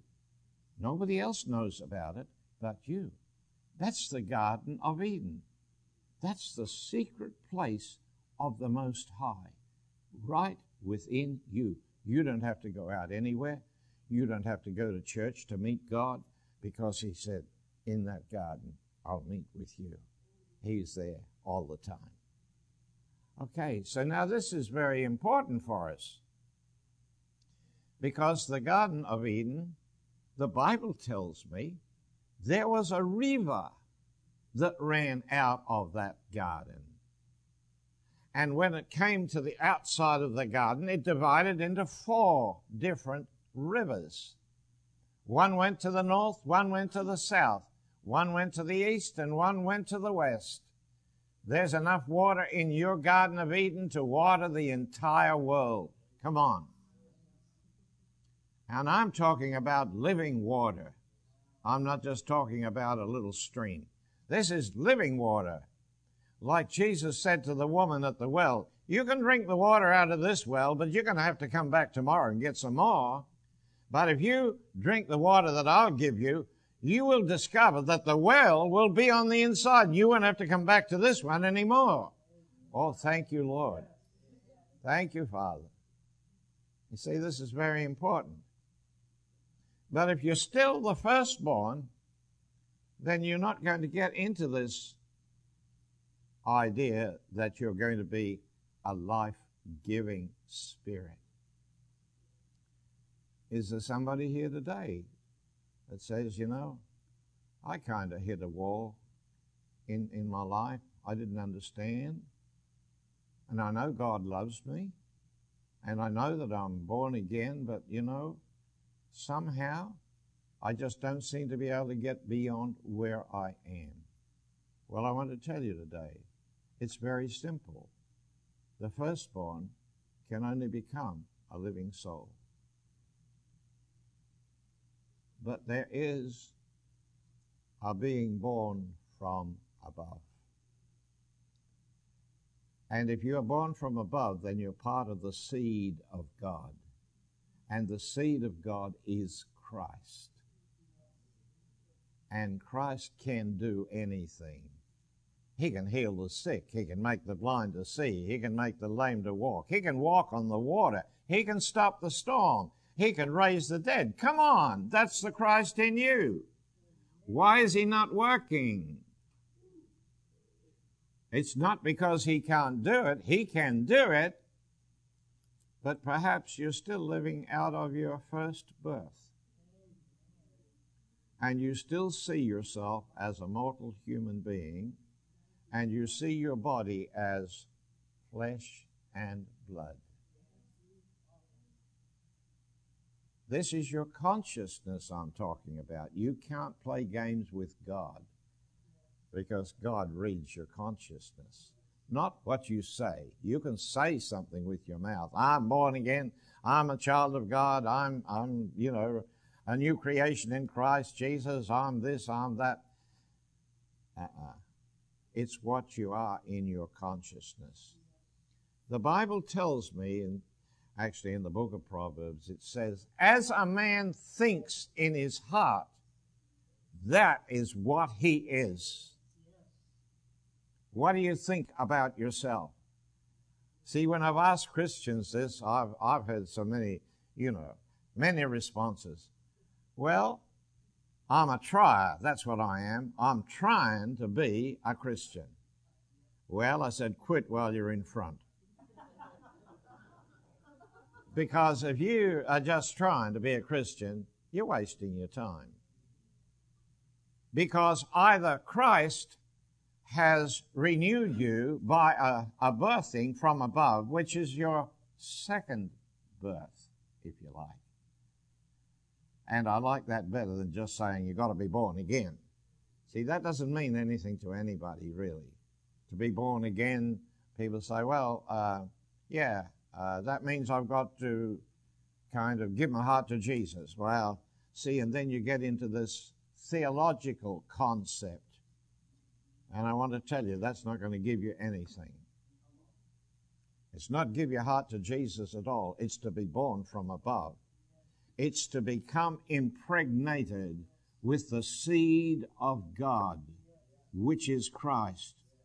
Nobody else knows about it but you. That's the Garden of Eden. That's the secret place of the Most High, right within you. You don't have to go out anywhere. You don't have to go to church to meet God, because he said, in that garden, I'll meet with you. He's there all the time. Okay, so now this is very important for us, because the Garden of Eden, the Bible tells me, there was a river that ran out of that garden. And when it came to the outside of the garden, it divided into four different rivers. One went to the north, one went to the south, one went to the east, and one went to the west. There's enough water in your Garden of Eden to water the entire world. Come on. And I'm talking about living water. I'm not just talking about a little stream. This is living water. Like Jesus said to the woman at the well, you can drink the water out of this well, but you're going to have to come back tomorrow and get some more. But if you drink the water that I'll give you, you will discover that the well will be on the inside. You won't have to come back to this one anymore. Oh, thank you, Lord. Thank you, Father. You see, this is very important. But if you're still the firstborn, then you're not going to get into this idea that you're going to be a life-giving spirit. Is there somebody here today that says, you know, I kind of hit a wall in, in my life. I didn't understand. And I know God loves me. And I know that I'm born again, but, you know, somehow I just don't seem to be able to get beyond where I am. Well, I want to tell you today, it's very simple. The firstborn can only become a living soul. But there is a being born from above. And if you are born from above, then you're part of the seed of God. And the seed of God is Christ. And Christ can do anything. He can heal the sick. He can make the blind to see. He can make the lame to walk. He can walk on the water. He can stop the storm. He can raise the dead. Come on, that's the Christ in you. Why is he not working? It's not because he can't do it. He can do it. But perhaps you're still living out of your first birth. And you still see yourself as a mortal human being, and you see your body as flesh and blood. This is your consciousness I'm talking about. You can't play games with God, because God reads your consciousness, not what you say. You can say something with your mouth. I'm born again. I'm a child of God. I'm, I'm, you know, a new creation in Christ Jesus. I'm this, I'm that. Uh-uh. It's what you are in your consciousness. The Bible tells me, and actually in the book of Proverbs, it says, as a man thinks in his heart, that is what he is. What do you think about yourself? See, when I've asked Christians this, I've, I've heard so many, you know, many responses. Well, I'm a trier. That's what I am. I'm trying to be a Christian. Well, I said, quit while you're in front. Because if you are just trying to be a Christian, you're wasting your time. Because either Christ has renewed you by a, a birthing from above, which is your second birth, if you like. And I like that better than just saying you've got to be born again. See, that doesn't mean anything to anybody, really. To be born again, people say, well, uh, yeah, uh, that means I've got to kind of give my heart to Jesus. Well, see, and then you get into this theological concept. And I want to tell you, that's not going to give you anything. It's not give your heart to Jesus at all. It's to be born from above. It's to become impregnated with the seed of God, which is Christ.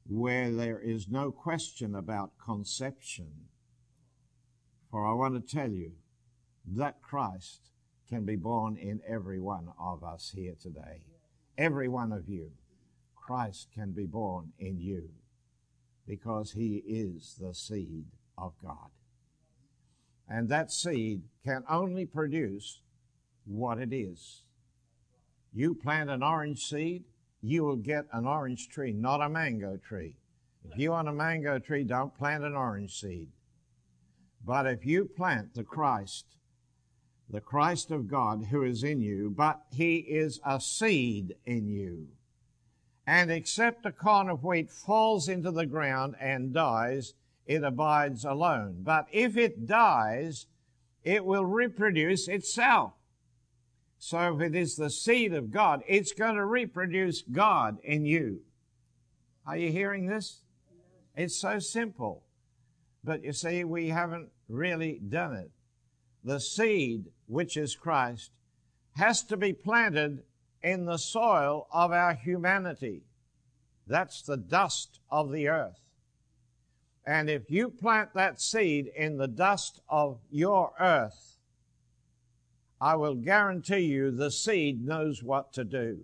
where there is no question about conception. For I want to tell you that Christ can be born in every one of us here today. Every one of you. Christ can be born in you because he is the seed of God. And that seed can only produce what it is. You plant an orange seed, you will get an orange tree, not a mango tree. If you want a mango tree, don't plant an orange seed. But if you plant the Christ, the Christ of God who is in you, but he is a seed in you, and except a corn of wheat falls into the ground and dies, it abides alone. But if it dies, it will reproduce itself. So if it is the seed of God, it's going to reproduce God in you. Are you hearing this? It's so simple. But you see, we haven't really done it. The seed, which is Christ, has to be planted in the soil of our humanity. That's the dust of the earth. And if you plant that seed in the dust of your earth, I will guarantee you the seed knows what to do.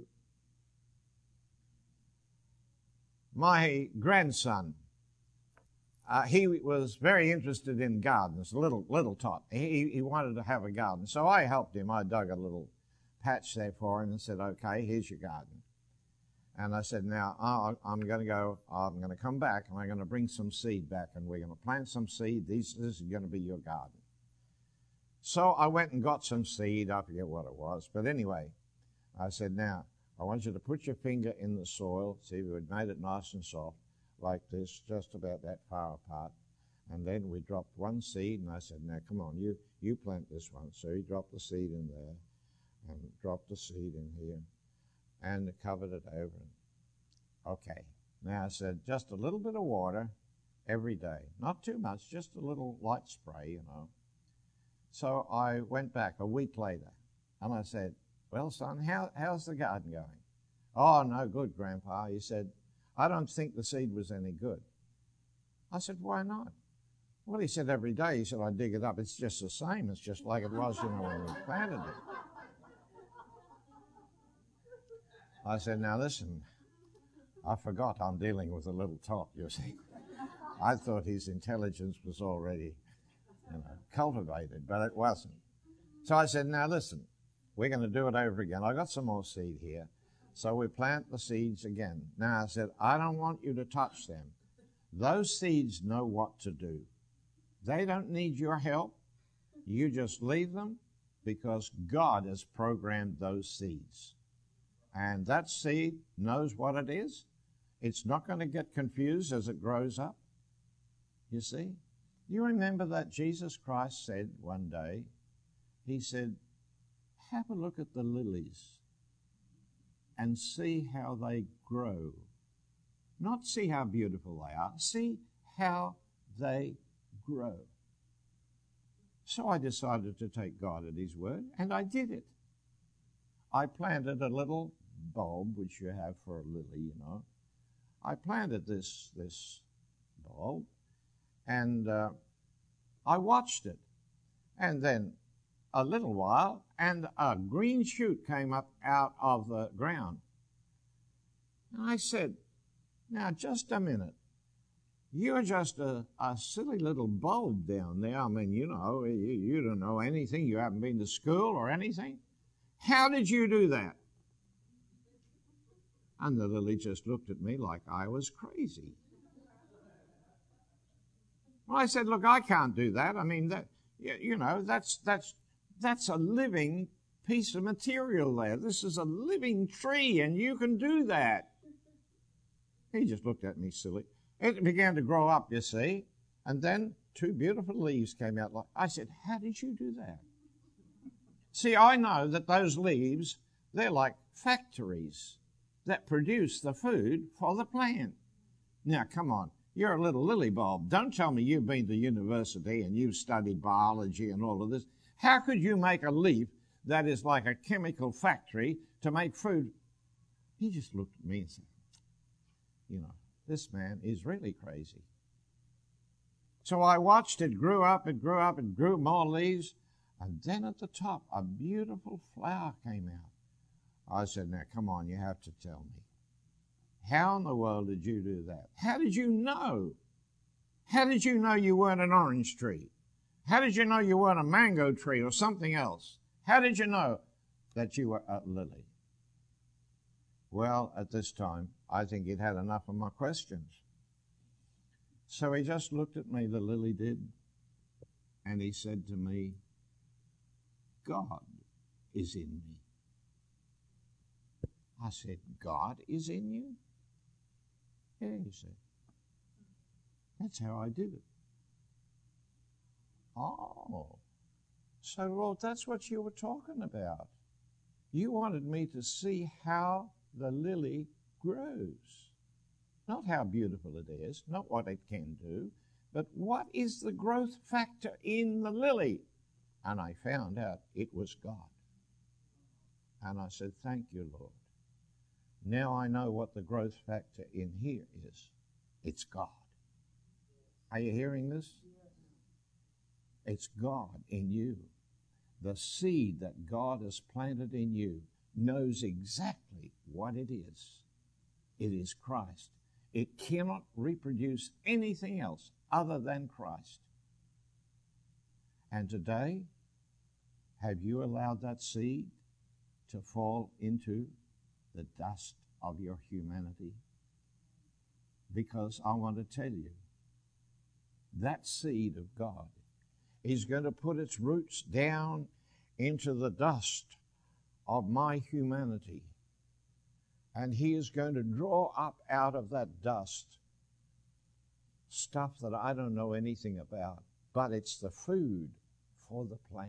My grandson, uh, he was very interested in gardens, little little tot. He, he wanted to have a garden. So I helped him. I dug a little patch there for him and said, okay, here's your garden. And I said, now, I'm going to go, I'm going to come back, and I'm going to bring some seed back, and we're going to plant some seed. These, this is going to be your garden. So I went and got some seed. I forget what it was. But anyway, I said, now, I want you to put your finger in the soil. See, we had made it nice and soft, like this, just about that far apart. And then we dropped one seed, and I said, now, come on, you, you plant this one. So he dropped the seed in there, and dropped the seed in here, and covered it over. Okay. Now I said, just a little bit of water every day. Not too much, just a little light spray, you know. So I went back a week later, and I said, well, son, how, how's the garden going? Oh, no good, Grandpa. He said, I don't think the seed was any good. I said, why not? Well, he said, every day, he said, I dig it up. It's just the same. It's just like it was, you know, when we planted it. I said, now listen, I forgot I'm dealing with a little tot, you see. I thought his intelligence was already, you know, cultivated, but it wasn't. So I said, now listen, we're going to do it over again. I got some more seed here. So we plant the seeds again. Now I said, I don't want you to touch them. Those seeds know what to do. They don't need your help. You just leave them because God has programmed those seeds. And that seed knows what it is. It's not going to get confused as it grows up. You see? You remember that Jesus Christ said one day, he said, have a look at the lilies and see how they grow. Not see how beautiful they are, see how they grow. So I decided to take God at his word, and I did it. I planted a little bulb, which you have for a lily, you know. I planted this, this bulb, and uh, I watched it. And then a little while, and a green shoot came up out of the ground. And I said, now, just a minute. You're just a, a silly little bulb down there. I mean, you know, you, you don't know anything. You haven't been to school or anything. How did you do that? And the lily just looked at me like I was crazy. Well, I said, look, I can't do that. I mean, that, you know, that's, that's, that's a living piece of material there. This is a living tree, and you can do that. He just looked at me silly. It began to grow up, you see, and then two beautiful leaves came out. Like I said, how did you do that? See, I know that those leaves, they're like factories that produce the food for the plant. Now, come on, you're a little lily bulb. Don't tell me you've been to university and you've studied biology and all of this. How could you make a leaf that is like a chemical factory to make food? He just looked at me and said, you know, this man is really crazy. So I watched it grew up, it grew up, it grew more leaves, and then at the top, a beautiful flower came out. I said, now come on, you have to tell me. How in the world did you do that? How did you know? How did you know you weren't an orange tree? How did you know you weren't a mango tree or something else? How did you know that you were a lily? Well, at this time, I think he'd had enough of my questions. So he just looked at me, the lily did, and he said to me, God is in me. I said, God is in you? Yeah, he said. That's how I did it. Oh, so Lord, that's what you were talking about. You wanted me to see how the lily grows. Not how beautiful it is, not what it can do, but what is the growth factor in the lily? And I found out it was God. And I said, thank you, Lord. Now I know what the growth factor in here is. It's God. Are you hearing this? It's God in you. The seed that God has planted in you knows exactly what it is. It is Christ. It cannot reproduce anything else other than Christ. And today, have you allowed that seed to fall into the dust of your humanity? Because I want to tell you, that seed of God is going to put its roots down into the dust of my humanity. And he is going to draw up out of that dust stuff that I don't know anything about, but it's the food for the plant.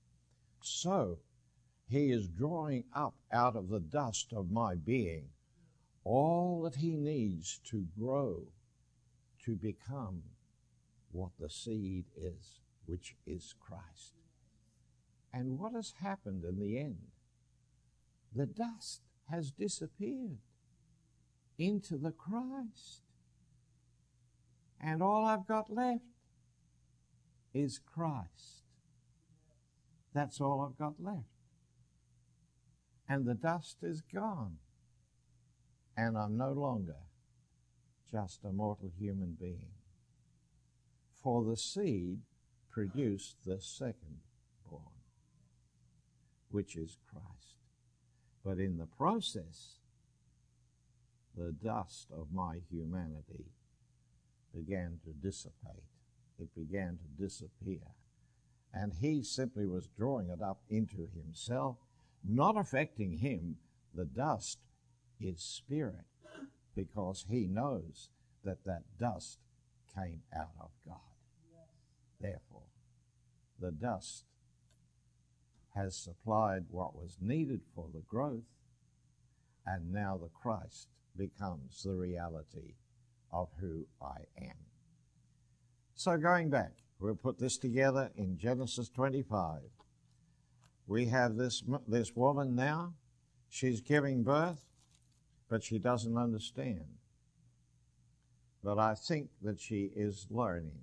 So he is drawing up out of the dust of my being all that he needs to grow to become what the seed is, which is Christ. And what has happened in the end? The dust has disappeared into the Christ. And all I've got left is Christ. That's all I've got left. And the dust is gone. And I'm no longer just a mortal human being. For the seed produced the second born, which is Christ. But in the process, the dust of my humanity began to dissipate. It began to disappear. And he simply was drawing it up into himself, not affecting him. The dust is spirit, because he knows that that dust came out of God. Therefore, the dust has supplied what was needed for the growth, and now the Christ becomes the reality of who I am. So going back, we'll put this together in Genesis twenty-five. We have this, this woman now. She's giving birth, but she doesn't understand. But I think that she is learning.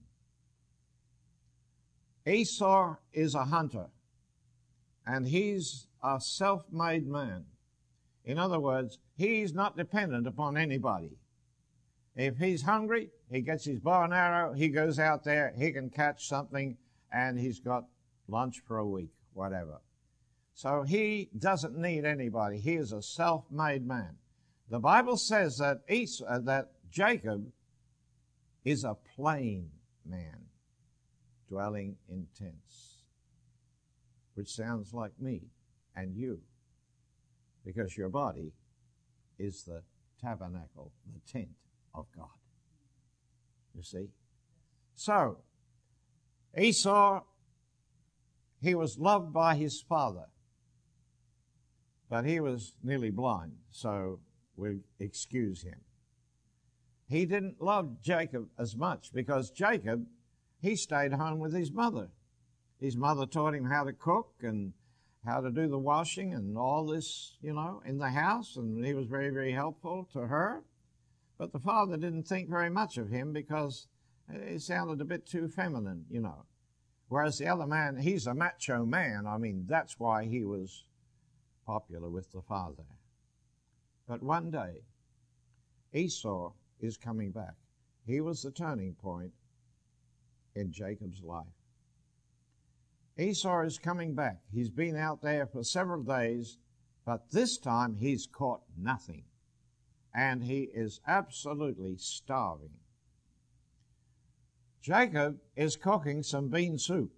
Esau is a hunter, and he's a self-made man. In other words, he's not dependent upon anybody. If he's hungry, he gets his bow and arrow, he goes out there, he can catch something, and he's got lunch for a week, whatever. So he doesn't need anybody. He is a self-made man. The Bible says that Esau, that Jacob is a plain man, dwelling in tents, which sounds like me and you, because your body is the tabernacle, the tent of God. You see? So, Esau, he was loved by his father, but he was nearly blind, so we'll excuse him. He didn't love Jacob as much because Jacob, he stayed home with his mother. His mother taught him how to cook and how to do the washing and all this, you know, in the house, and he was very, very helpful to her. But the father didn't think very much of him because he sounded a bit too feminine, you know. Whereas the other man, he's a macho man. I mean, that's why he was popular with the father. But one day, Esau is coming back. He was the turning point in Jacob's life. Esau is coming back. He's been out there for several days, but this time he's caught nothing. And he is absolutely starving. Jacob is cooking some bean soup.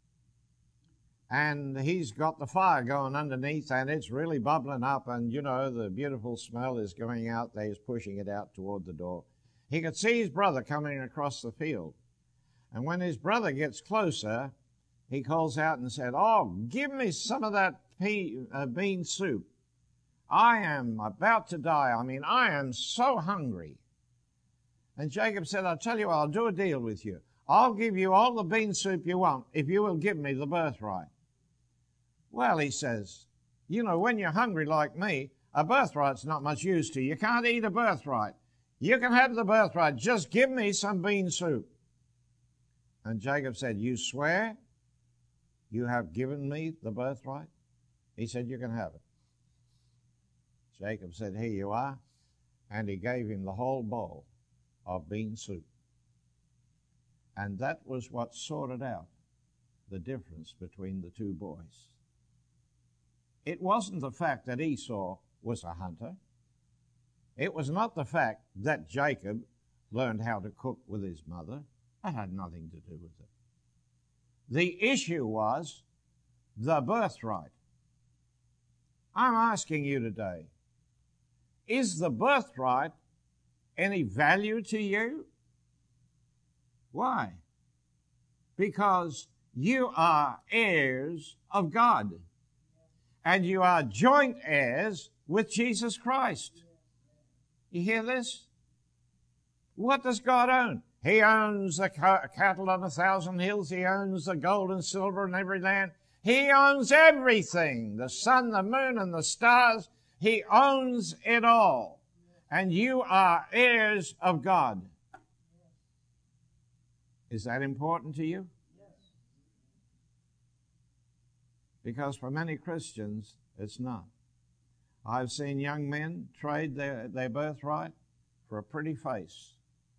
And he's got the fire going underneath, and it's really bubbling up, and, you know, the beautiful smell is going out there. He's pushing it out toward the door. He could see his brother coming across the field. And when his brother gets closer, he calls out and said, "Oh, give me some of that pea, uh, bean soup. I am about to die. I mean, I am so hungry." And Jacob said, "I'll tell you what, I'll do a deal with you. I'll give you all the bean soup you want if you will give me the birthright." Well, he says, you know, when you're hungry like me, a birthright's not much use to you. You can't eat a birthright. You can have the birthright. Just give me some bean soup. And Jacob said, "You swear you have given me the birthright?" He said, "You can have it." Jacob said, "Here you are." And he gave him the whole bowl of bean soup. And that was what sorted out the difference between the two boys. It wasn't the fact that Esau was a hunter. It was not the fact that Jacob learned how to cook with his mother. That had nothing to do with it. The issue was the birthright. I'm asking you today, is the birthright any value to you? Why? Because you are heirs of God, and you are joint heirs with Jesus Christ. You hear this? What does God own? He owns the cattle on a thousand hills. He owns the gold and silver in every land. He owns everything, the sun, the moon, and the stars. He owns it all. And you are heirs of God. Is that important to you? Yes. Because for many Christians, it's not. I've seen young men trade their, their birthright for a pretty face.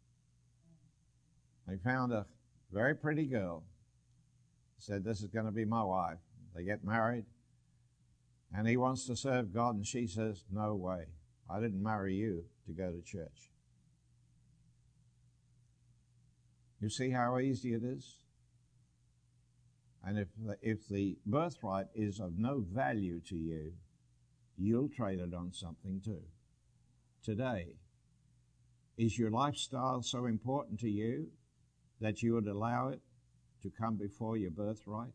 They found a very pretty girl. Said, "This is going to be my wife." They get married, and he wants to serve God, and she says, "No way. I didn't marry you to go to church." You see how easy it is? And if the, if the birthright is of no value to you, you'll trade it on something too. Today, is your lifestyle so important to you that you would allow it to come before your birthright?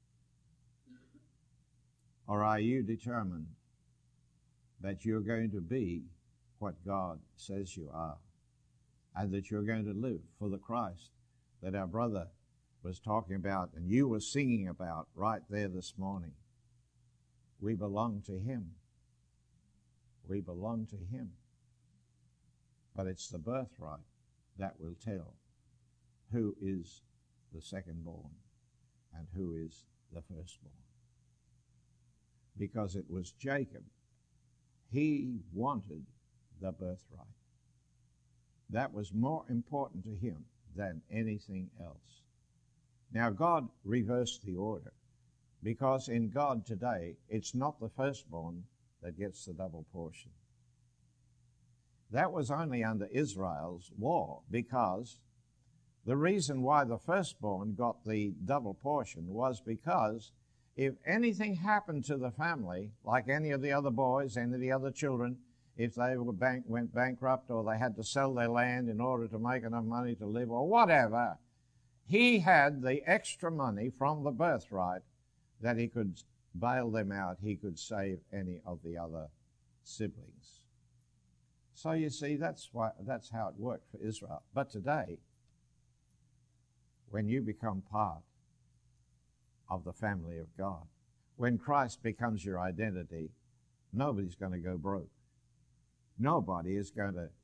Or are you determined that you're going to be what God says you are, and that you're going to live for the Christ that our brother was talking about and you were singing about right there this morning? We belong to Him. We belong to Him. But it's the birthright that will tell who is the second-born and who is the firstborn. Because it was Jacob. He wanted the birthright. That was more important to him than anything else. Now, God reversed the order, because in God today, it's not the firstborn that gets the double portion. That was only under Israel's law, because the reason why the firstborn got the double portion was because if anything happened to the family, like any of the other boys, any of the other children, if they were bank, went bankrupt or they had to sell their land in order to make enough money to live or whatever, he had the extra money from the birthright that he could bail them out. He could save any of the other siblings. So you see, that's why, that's how it worked for Israel. But today, when you become part of the family of God, when Christ becomes your identity, nobody's going to go broke. Nobody is going to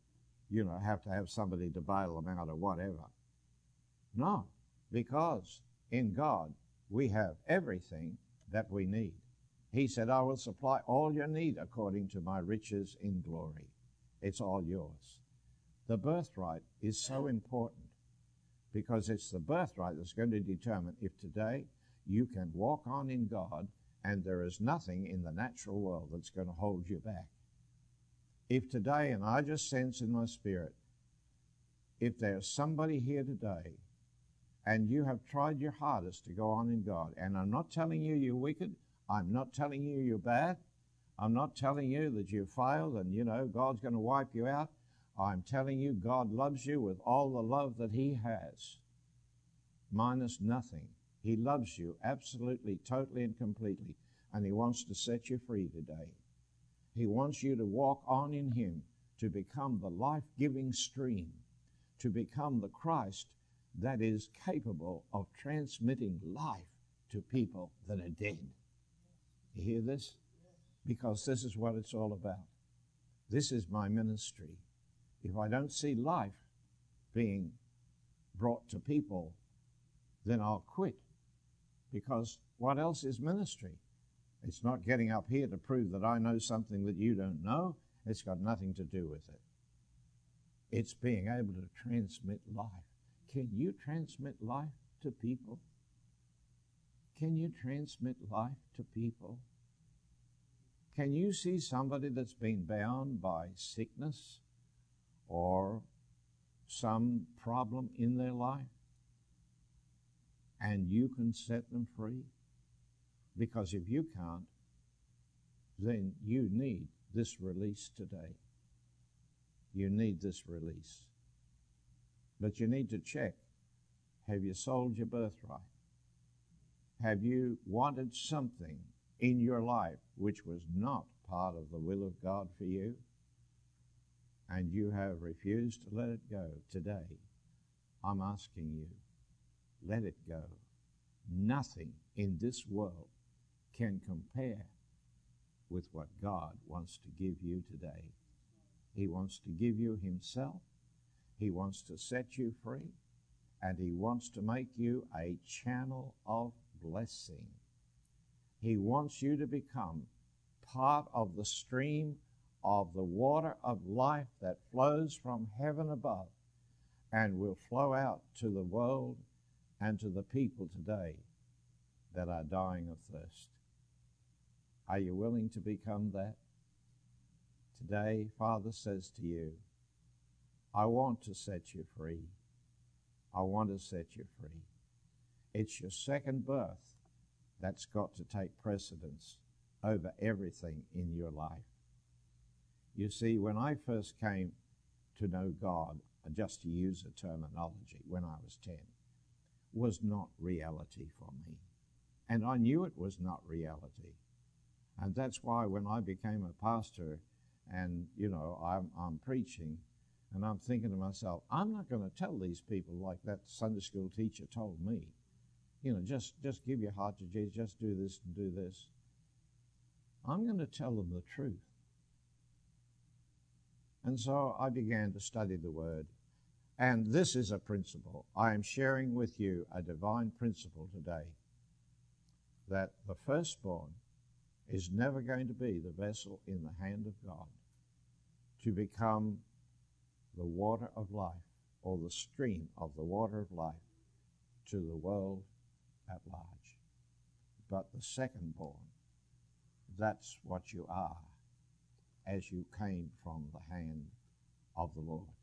you know, have to have somebody to bail them out or whatever. No, because in God we have everything that we need. He said, I will supply all your need according to my riches in glory. It's all yours. The birthright is so important because it's the birthright that's going to determine if today you can walk on in God and there is nothing in the natural world that's going to hold you back. If today, and I just sense in my spirit, if there's somebody here today and you have tried your hardest to go on in God, and I'm not telling you you're wicked, I'm not telling you you're bad, I'm not telling you that you failed and, you know, God's going to wipe you out. I'm telling you God loves you with all the love that He has, minus nothing. He loves you absolutely, totally, and completely, and He wants to set you free today. He wants you to walk on in Him, to become the life-giving stream, to become the Christ that is capable of transmitting life to people that are dead. You hear this? Because this is what it's all about. This is my ministry. If I don't see life being brought to people, then I'll quit. Because what else is ministry? It's not getting up here to prove that I know something that you don't know. It's got nothing to do with it. It's being able to transmit life. Can you transmit life to people? Can you transmit life to people? Can you see somebody that's been bound by sickness or some problem in their life, and you can set them free? Because if you can't, then you need this release today. You need this release. But you need to check, have you sold your birthright? Have you wanted something in your life which was not part of the will of God for you, and you have refused to let it go? Today, I'm asking you, let it go. Nothing in this world can compare with what God wants to give you today. He wants to give you Himself. He wants to set you free, and He wants to make you a channel of blessing. He wants you to become part of the stream of the water of life that flows from heaven above and will flow out to the world and to the people today that are dying of thirst. Are you willing to become that? Today, Father says to you, I want to set you free. I want to set you free. It's your second birth that's got to take precedence over everything in your life. You see, when I first came to know God, just to use a terminology, when I was ten, was not reality for me. And I knew it was not reality. And that's why when I became a pastor and, you know, I'm, I'm preaching, and I'm thinking to myself, I'm not going to tell these people like that Sunday school teacher told me. You know, just, just give your heart to Jesus, just do this and do this. I'm going to tell them the truth. And so I began to study the Word. And this is a principle. I am sharing with you a divine principle today, that the firstborn is never going to be the vessel in the hand of God to become the water of life, or the stream of the water of life to the world at large. But the secondborn, that's what you are as you came from the hand of the Lord.